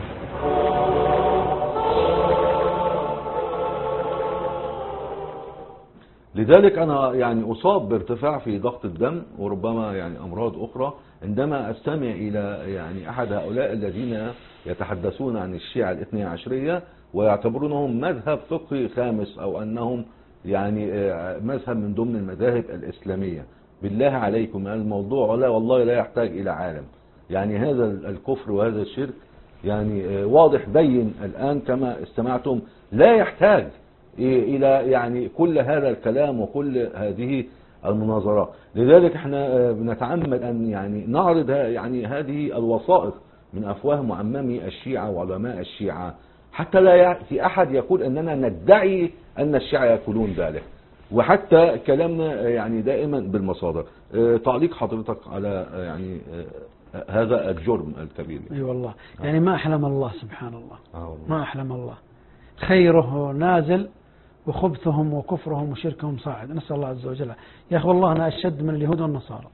لذلك أنا يعني أصاب بارتفاع في ضغط الدم وربما يعني أمراض أخرى عندما أستمع إلى يعني أحد هؤلاء الذين يتحدثون عن الشيعة الاثني عشرية ويعتبرونهم مذهب فقهي خامس أو أنهم يعني مذهب من ضمن المذاهب الإسلامية. بالله عليكم الموضوع لا والله لا يحتاج إلى عالم. يعني هذا الكفر وهذا الشرك يعني واضح بين الآن كما استمعتم، لا يحتاج إلى يعني كل هذا الكلام وكل هذه المناظرات. لذلك احنا بنتعمد أن يعني نعرض يعني هذه الوثائق من أفواه معممي الشيعة وعلماء الشيعة حتى لا يأتي أحد يقول أننا ندعي أن الشيعة يأكلون ذلك، وحتى كلامنا يعني دائما بالمصادر. تعليق حضرتك على يعني هذا الجرم الكبير؟
اي أيوة والله يعني ما أحلم الله سبحان الله، ما أحلم الله. خيره نازل وخبثهم وكفرهم وشركهم صاعد، نسأل الله عز وجل. يا أخي والله أنا أشد من اليهود والنصارى.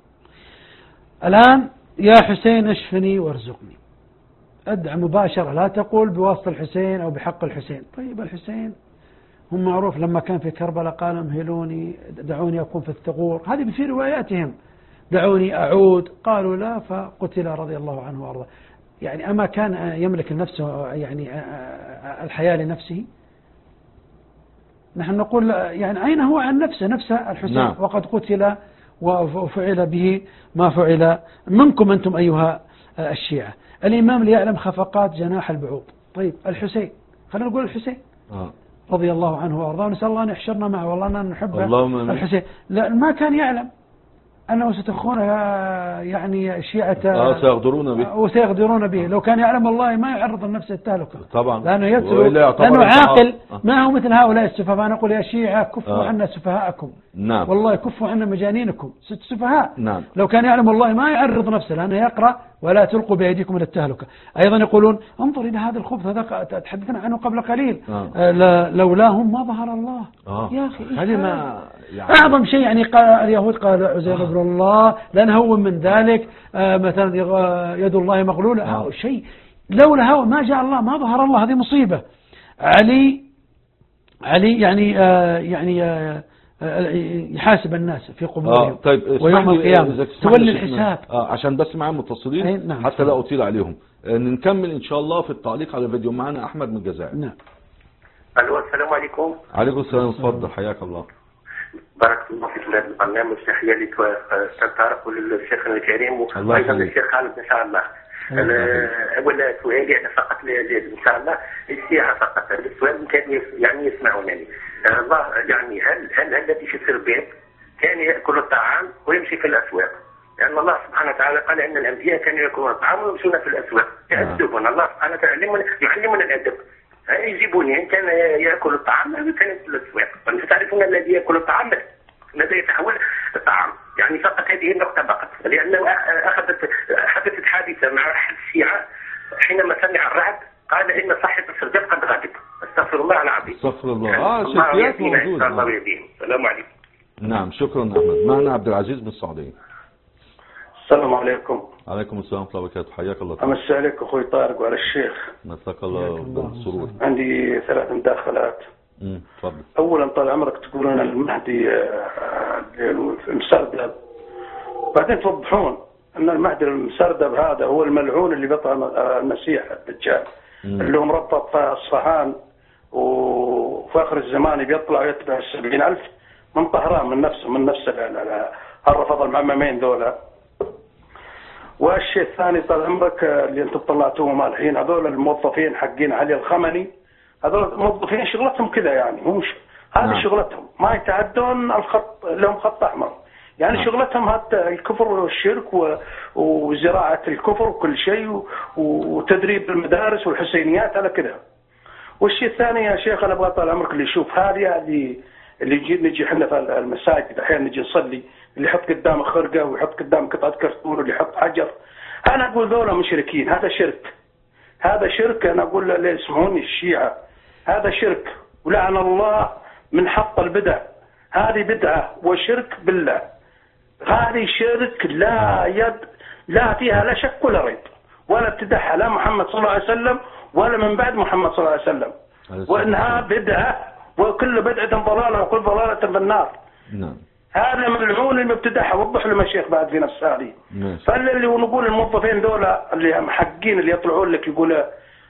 الآن يا حسين اشفني وارزقني، أدعى مباشرة، لا تقول بواسطة الحسين أو بحق الحسين. طيب الحسين هم معروف لما كان في كربلاء قال امهلوني دعوني أكون في الثغور، هذه في رواياتهم، دعوني أعود، قالوا لا فقتل رضي الله عنه وأرضاه. يعني أما كان يملك نفسه يعني الحياة لنفسه؟ نحن نقول يعني أين هو عن نفسه نفسه الحسين؟ نعم. وقد قتل وفعل به ما فعل منكم أنتم أيها الشيعة. الإمام ليعلم خفقات جناح البعوض. طيب الحسين، خلينا نقول الحسين آه. رضي الله عنه وأرضاه، نسأل الله أن يحشرنا معه، والله أننا نحبه الحسين. لا ما كان يعلم أنه ستكون يعني شيعة
آه سيغدرون به
وسيغدرون به. لو كان يعلم والله ما يعرض النفس التهلكة
طبعا،
لأنه يتلو لأنه عاقل آه. ما هو مثل هؤلاء السفهاء. أنا أقول يا شيعة كفوا آه. عنا سفهاءكم.
نعم.
والله كفوا عنا مجانينكم سفهاء.
نعم.
لو كان يعلم والله ما يعرض نفسه، لأنه يقرأ ولا تلقوا بأيديكم إلى التهلكة. أيضا يقولون انظر إلى هذا الخبث، هذا تحدثنا عنه قبل قليل آه. آه لولاهم ما ظهر الله آه. يا أخي
كلمة
يعني أعظم شيء يعني قال اليهود قال عزير ابن الله، لأن هو من ذلك آه مثلا يد الله مغلولة آه. شيء لولا هو ما جاء الله ما ظهر الله، هذه مصيبة. علي علي يعني آه يعني آه يحاسب الناس في قبورهم
آه طيب
ويوم القيامة تولي الحساب
آه عشان بس معايا متصلين نعم حتى لا أطيل عليهم. آه نكمل إن شاء الله في التعليق على الفيديو. معنا أحمد من الجزائر.
نعم.
ألو السلام عليكم.
عليكم السلام، تفضل حياك الله.
بارك الله فيكم هذا البرنامج، تحية لك أستاذ طارق وللشيخ الكريم وأيضا للشيخ خالد إن شاء الله. ولا سؤالي أنا فقط إن شاء الله الساعة فقط. السؤال كان يعني يسمعونني. الله يعني هل هل الذي في السربات كان يأكل الطعام ويمشي في الأسواق؟ لأن الله سبحانه وتعالى قال إن الأنبياء كانوا يأكلون الطعام ويمشون في الأسواق يأدبون. الله سبحانه وتعالى يعلمنا الأدب. يجيبوني إن كان يأكل الطعام كان في الأسواق. وأنتم تعرفون الذي يأكل الطعام ماذا يتحول الطعام. يعني فقط هذه النقطة فقط، لأنه أخذت حدثت حادثة مع أحد الشيعة حينما سمع الرعد قال إن صاحب السرداب قد غضب. استغفر الله العظيم.
استغفر الله. اه شركيات موجودة.
الله يهديهم. السلام عليكم.
نعم شكرا أحمد. معنا عبد العزيز من السعودية.
السلام عليكم.
عليكم السلام ورحمة الله وبركاته. حياك الله.
أمسي عليك أخوي طارق وعلى الشيخ.
مساك الله بالسرور.
عندي ثلاث مداخلات.
امم تفضل.
أولا طال عمرك تقولون المهدي المسردب، بعدين توضحون أن المهدي المسردب هذا هو الملعون اللي بطل المسيح الدجال مم. اللي هو مربط في أصفهان وفي آخر الزمان بيطلع ويتبع السبعين ألف من طهران من نفسه من نفس الرفض المعممين ذولا. والشيء الثاني طال عمرك اللي انتم طلعتوهم الحين هذول الموظفين حقين علي الخمني، هذول الموظفين شغلتهم كذا يعني هم ش... هذه نعم. شغلتهم ما يتعدون الخط لهم خط احمر يعني نعم. شغلتهم حتى الكفر والشرك و... وزراعه الكفر وكل شيء و... وتدريب المدارس والحسينيات على كذا. والشيء الثاني يا شيخ انا ابغى طال عمرك اللي يشوف هذه هذه اللي نجي نجي احنا في المساجد احيانا نجي نصلي اللي يحط قدامه خرقه ويحط قدامه قطعه كرتون واللي يحط حجر. انا اقول ذولا مشركين، هذا شرك هذا شرك. انا اقول لا يسمعوني الشيعة هذا شرك ولعن الله من حط البدع. هذه بدعة وشرك بالله. هذه شرك لا يد لا فيها لا شك ولا ريب ولا ابتدعها لا محمد صلى الله عليه وسلم ولا من بعد محمد صلى الله عليه وسلم، وانها بدعة وكل بدعة ضلالة وكل ضلالة في النار. نعم. هذا ملعون المبتدعها. وضح لهم الشيخ بعد في نفس هذه. فاللي نقول الموظفين دول اللي محقين اللي يطلعون لك يقول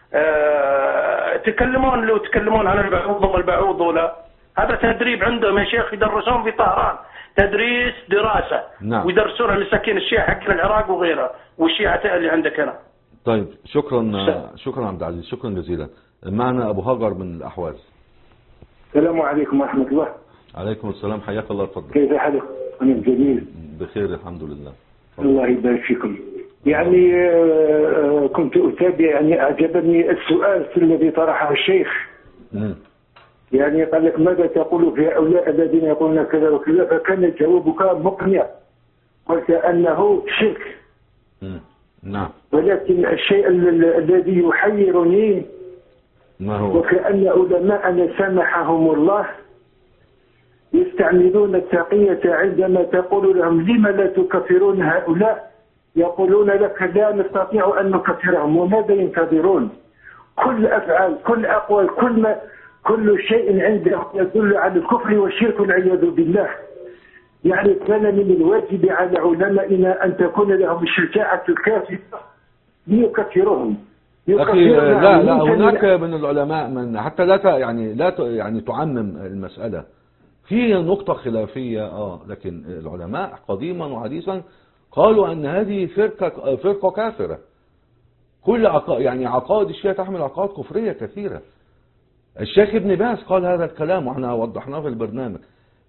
آه تكلمون لو تكلمون عن البعوض والبعوض ولا هذا تدريب عندهم يا شيخ يدرسون في طهران تدريس دراسة. نعم. ويدرسون المساكين الشيعة حق العراق وغيرها والشيعة اللي عندك هنا.
طيب شكرا شكرا عبد العزيز شكرا جزيلا. معنا أبو هاجر من الأحواز.
السلام عليكم ورحمة الله.
عليكم السلام حياك الله. تفضل.
كيف حالك؟ أنا جميل
بخير الحمد لله.
فضل. الله يبارك فيكم. يعني كنت أتابع يعني أعجبني السؤال الذي طرحه الشيخ. م. يعني قال لك ماذا تقول في هؤلاء الذين يقولون كذا وكذا، فكان جوابك مقنع قلت أنه شرك.
م. نعم.
ولكن الشيء الذي يحيرني
ما هو؟
وكأن علماءنا سامحهم الله يستعملون التقية عندما تقول لهم لما لا تكفرون هؤلاء، يقولون لك لا نستطيع أن نكفرهم. وماذا ينتظرون؟ كل أفعال كل أقوال كل ما كل شيء عندهم يدل على الكفر والشرك والعياذ بالله. يعني كان من الواجب على علمائنا أن تكون لهم الشجاعة الكافية ليكفرهم.
أخي لا لا هناك من العلماء من حتى لا يعني لا يعني تعمم المسألة. في نقطة خلافية اه لكن العلماء قديما وحديثا قالوا أن هذه فرقة فرقة كافرة. كل عقائد يعني عقائد الشيعة تحمل عقائد كفرية كثيرة. الشيخ ابن باز قال هذا الكلام واحنا وضحناه في البرنامج.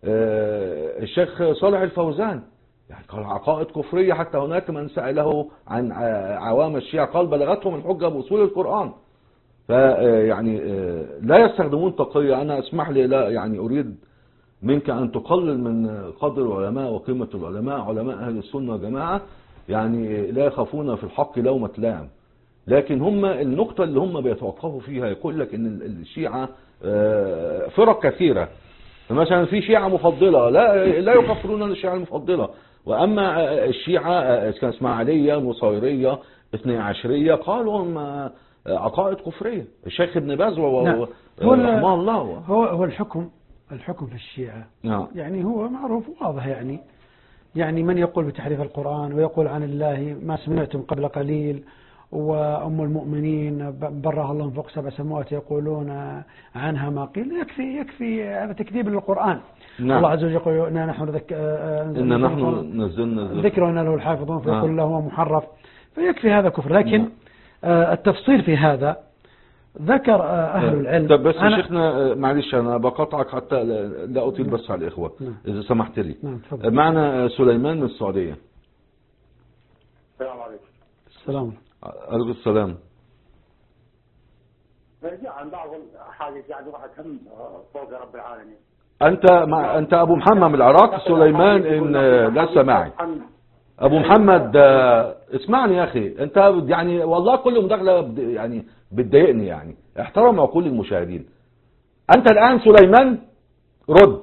آه الشيخ صالح الفوزان يعني قال عقائد كفرية. حتى هناك من سأله عن عوام الشيعة قال بلغتهم الحجة بوصول القرآن. فيعني آه لا يستخدمون تقية. أنا اسمح لي لا يعني أريد منك أن تقلل من قدر العلماء وقيمة العلماء. علماء أهل السنة والجماعة يعني لا يخافون في الحق لومة لائم. لكن هم النقطة اللي هم بيتوقفوا فيها يقول لك ان الشيعة فرق كثيرة. مثلا في شيعة مفضلة لا لا يكفرون الشيعة المفضلة. واما الشيعة كان اسمها علية نصيرية اثني عشرية قالوا هم عقائد كفرية. الشيخ ابن باز رحمه الله
هو هو الحكم الحكم في الشيعة
نعم.
يعني هو معروف واضح. يعني يعني من يقول بتحريف القرآن ويقول عن الله ما سمعتم قبل قليل، وأم المؤمنين برها الله من فوق سبع سماوات يقولون عنها ما قيل. يكفي يكفي هذا تكذيب للقرآن. نعم. الله عز وجل يقول إن نحن ذك...
إن نحن نزلنا
الذكر وإنا له الحافظون فيقول له هو محرف. فيكفي هذا كفر. لكن آه التفصيل في هذا ذكر آه أهل العلم.
طب بس
أنا
شيخنا معلش أنا بقطعك حتى لا أطيل بس على الإخوة إذا سمحت لي.
نعم.
معنا سليمان من السعودية.
السلام عليكم.
السلام
عليكم. السلام.
نرجع عن بعض الحاجات يعني واحد هم فوق رب العالمين.
أنت مع أنت أبو محمد من العراق. سليمان إن لا سماعي. أبو محمد اسمعني يا أخي، أنت يعني والله كل مداخلة يعني بتضايقني، يعني احترم عقول المشاهدين. أنت الآن سليمان رد.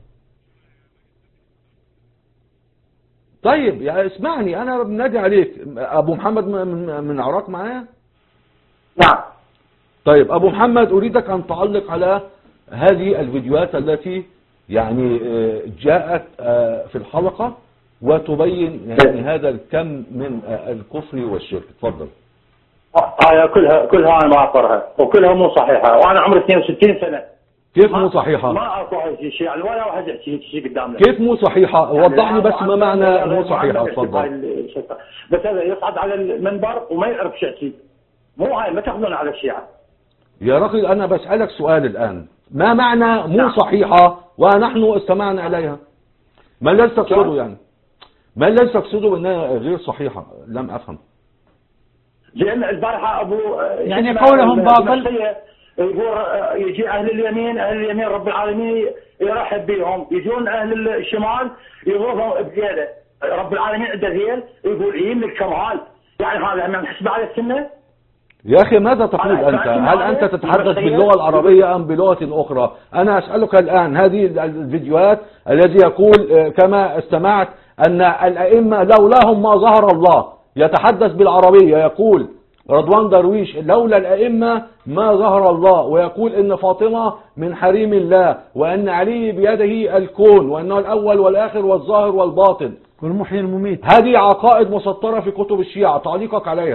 طيب يعني اسمعني أنا بنادي عليك. أبو محمد من من العراق معايا؟
نعم.
طيب أبو محمد أريدك أن تعلق على هذه الفيديوهات التي يعني جاءت في الحلقة وتبين يعني هذا الكم من الكفر والشرك. تفضل.
هاي كلها كلها انا ما اعبرها وكلها مو صحيحه، وانا عمري اثنين وستين سنه.
كيف مو صحيحه؟
ما اكو شيء يعني ولا واحد يحكي شيء قدامنا.
كيف مو صحيحه؟ وضح لي بس ما معنى مو صحيحه. تفضل.
بس هذا يصعد على المنبر وما يعرف شيء، مو هاي ما تاخذون على الشيعه.
يا رجل انا بسالك سؤال الان، ما معنى مو صحيحه ونحن استمعنا اليها؟ ما الذي تقصده يعني؟ ما الذي تقصده انها غير صحيحه؟ لم افهم.
لان البارحه ابو
يعني قولهم باطل.
يقول يجي اهل اليمين، اهل اليمين رب العالمين يرحب بهم، يجون اهل الشمال يغوضهم بزياده، رب العالمين عنده ذيل يقول يم الكمال، يعني هذا ما نحسب على السنه؟
يا أخي ماذا تقول أنت؟ هل أنت تتحدث باللغة العربية أم بلغة أخرى؟ أنا أسألك الآن هذه الفيديوهات الذي يقول كما استمعت أن الأئمة لولاهم ما ظهر الله، يتحدث بالعربية يقول رضوان درويش لولا الأئمة ما ظهر الله، ويقول إن فاطمة من حريم الله، وأن علي بيده الكون، وأنه الأول والآخر والظاهر والباطن
والمحيي المميت.
هذه عقائد مسطرة في كتب الشيعة، تعليقك عليها؟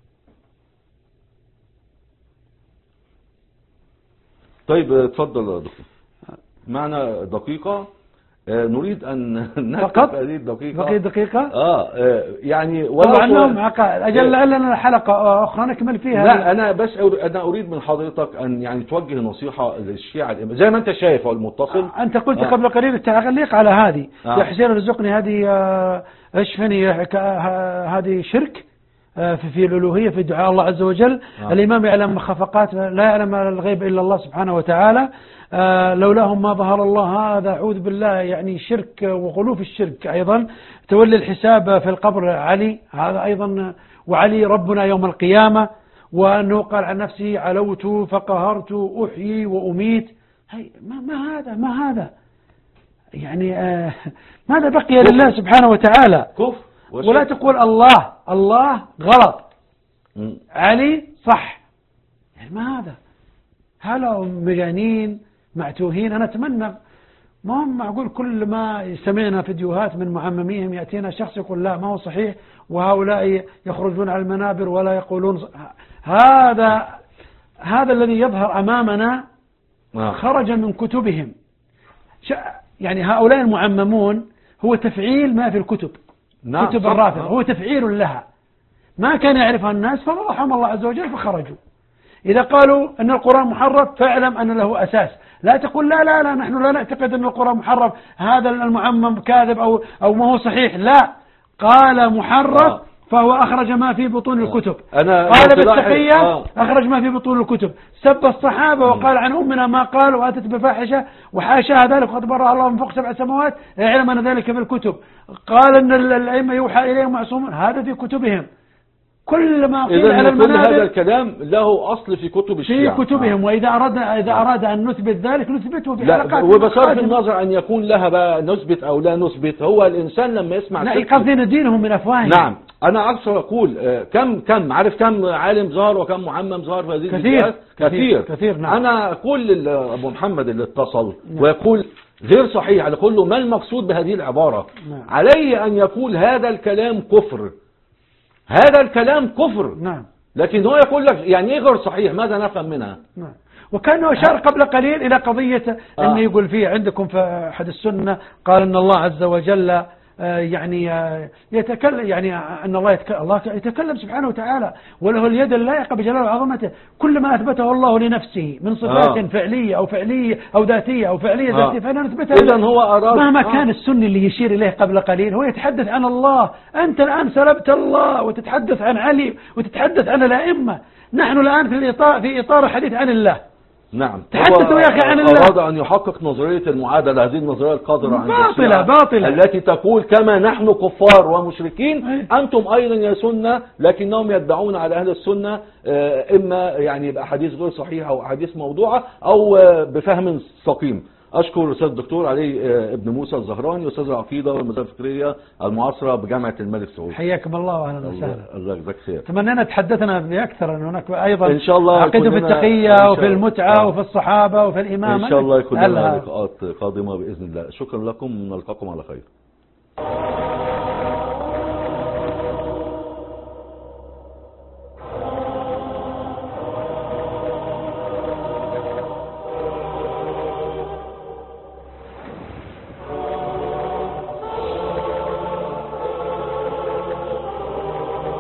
طيب تفضل يا دكتور. معنا دقيقة نريد أن نكتب هذه الدقيقة.
بقي دقيقة؟
آه يعني
طبعا لهم عقائد. أجل لنا حلقة أخرى نكمل فيها.
لا أنا بس أنا أريد من حضرتك أن يعني توجه نصيحة للشيعة زي ما أنت شايف المتصل.
آه أنت قلت آه. قبل قليل التعليق على هذه آه. يا حسين رزقني هذه إيش فني هذه شرك في الألوهية في دعاء الله عز وجل. آه. الإمام يعلم مخافقات لا يعلم الغيب إلا الله سبحانه وتعالى. آه لولاهم ما ظهر الله، هذا أعوذ بالله يعني شرك وغلو في الشرك. أيضا تولي الحساب في القبر علي، هذا أيضا، وعلي ربنا يوم القيامة، وأنه قال عن نفسه علوت فقهرت أحيي وأميت. هي ما, ما هذا ما هذا يعني آه ماذا بقي لله سبحانه وتعالى؟
كفر.
ولا تقول الله الله غلط م. علي صح. يعني ما هذا؟ هلا مجانين معتوهين. أنا أتمنى ما هم معقول كل ما سمعنا فيديوهات من معمميهم يأتينا شخص يقول لا ما هو صحيح، وهؤلاء يخرجون على المنابر ولا يقولون هذا. هذا الذي يظهر أمامنا خرج من كتبهم. يعني هؤلاء المعممون هو تفعيل ما في الكتب. نعم كتب الرافضة هو تفعيل لها، ما كان يعرفها الناس فضحهم الله عز وجل فخرجوا. إذا قالوا أن القرآن محرف فاعلم أن له أساس، لا تقول لا لا لا نحن لا نعتقد أن القرآن محرف، هذا المعمم كاذب أو أو ما هو صحيح. لا، قال محرف فهو أخرج ما في بطون الكتب.
أنا
قال بالتقية آه. أخرج ما في بطون الكتب. سب الصحابة وقال عن أمنا ما قال وأتت بفاحشة وحاشاها ذلك وقد برأ الله من فوق سبع سماوات، يعلم أن ذلك في الكتب. قال أن الأئمة يوحى إليهم معصومون، هذا في كتبهم. كل ما قيل على
المنابر كل هذا الكلام له أصل في كتب الشيعة
في كتبهم. آه. وإذا أردنا إذا أراد أن نثبت ذلك نثبته في حلقات.
وبصرف النظر أن يكون لها بقى نثبت أو لا نثبت، هو الإنسان لما يسمع
لا يقضين دينهم من أفواههم.
نعم أنا أكثر أقول كم كم عارف كم عالم ظهر وكم معمم ظهر في هذه
كثير
كثير,
كثير نعم.
أنا أقول أبو محمد اللي اتصل نعم. ويقول غير صحيح، على كله ما المقصود بهذه العبارة؟ نعم. عليه أن يقول هذا الكلام كفر، هذا الكلام كفر.
نعم.
لكن هو يقول لك يعني ايه غير صحيح؟ ماذا نفهم منها؟
نعم. وكانه أشار قبل قليل إلى قضية آه. أنه يقول فيه عندكم في أحد السنة قال أن الله عز وجل يعني يتكلم يعني أن الله يتكلم, الله يتكلم سبحانه وتعالى وله اليد اللائقة بجلاله وعظمته. كل ما أثبته الله لنفسه من صفات آه. فعلية أو فعلية أو ذاتية أو فعلية آه. ذاتية فأنا نثبتها.
إذن هو أراد
مهما
آه.
كان السني اللي يشير إليه قبل قليل هو يتحدث عن الله. أنت الآن سلبت الله وتتحدث عن علي وتتحدث عن الأئمة. نحن الآن في الإطار في إطار حديث عن الله.
نعم.
تحدثوا يا أخي عن الله.
أراد أن يحقق نظرية المعادلة، هذه النظرية القادرة عند
باطلة باطلة
التي تقول كما نحن كفار ومشركين أنتم أيضا يا سنة، لكنهم يدعون على أهل السنة إما يعني بأحاديث غير صحيحة أو أحاديث موضوعة أو بفهم سقيم. أشكر الأستاذ الدكتور علي ابن موسى الزهراني أستاذ العقيدة والمذاهب الفكرية المعاصرة بجامعة الملك سعود.
حياكم الله وأهلا وسهلا.
الله يجزاك خير.
تمنينا تحدثنا بأكثر أن هناك أيضا
إن شاء الله
عقيدة في التقية وفي المتعة وفي الصحابة وفي الإمامة.
إن شاء الله يكون لنا لقاءات قادمة بإذن الله. شكرا لكم، نلقاكم على خير.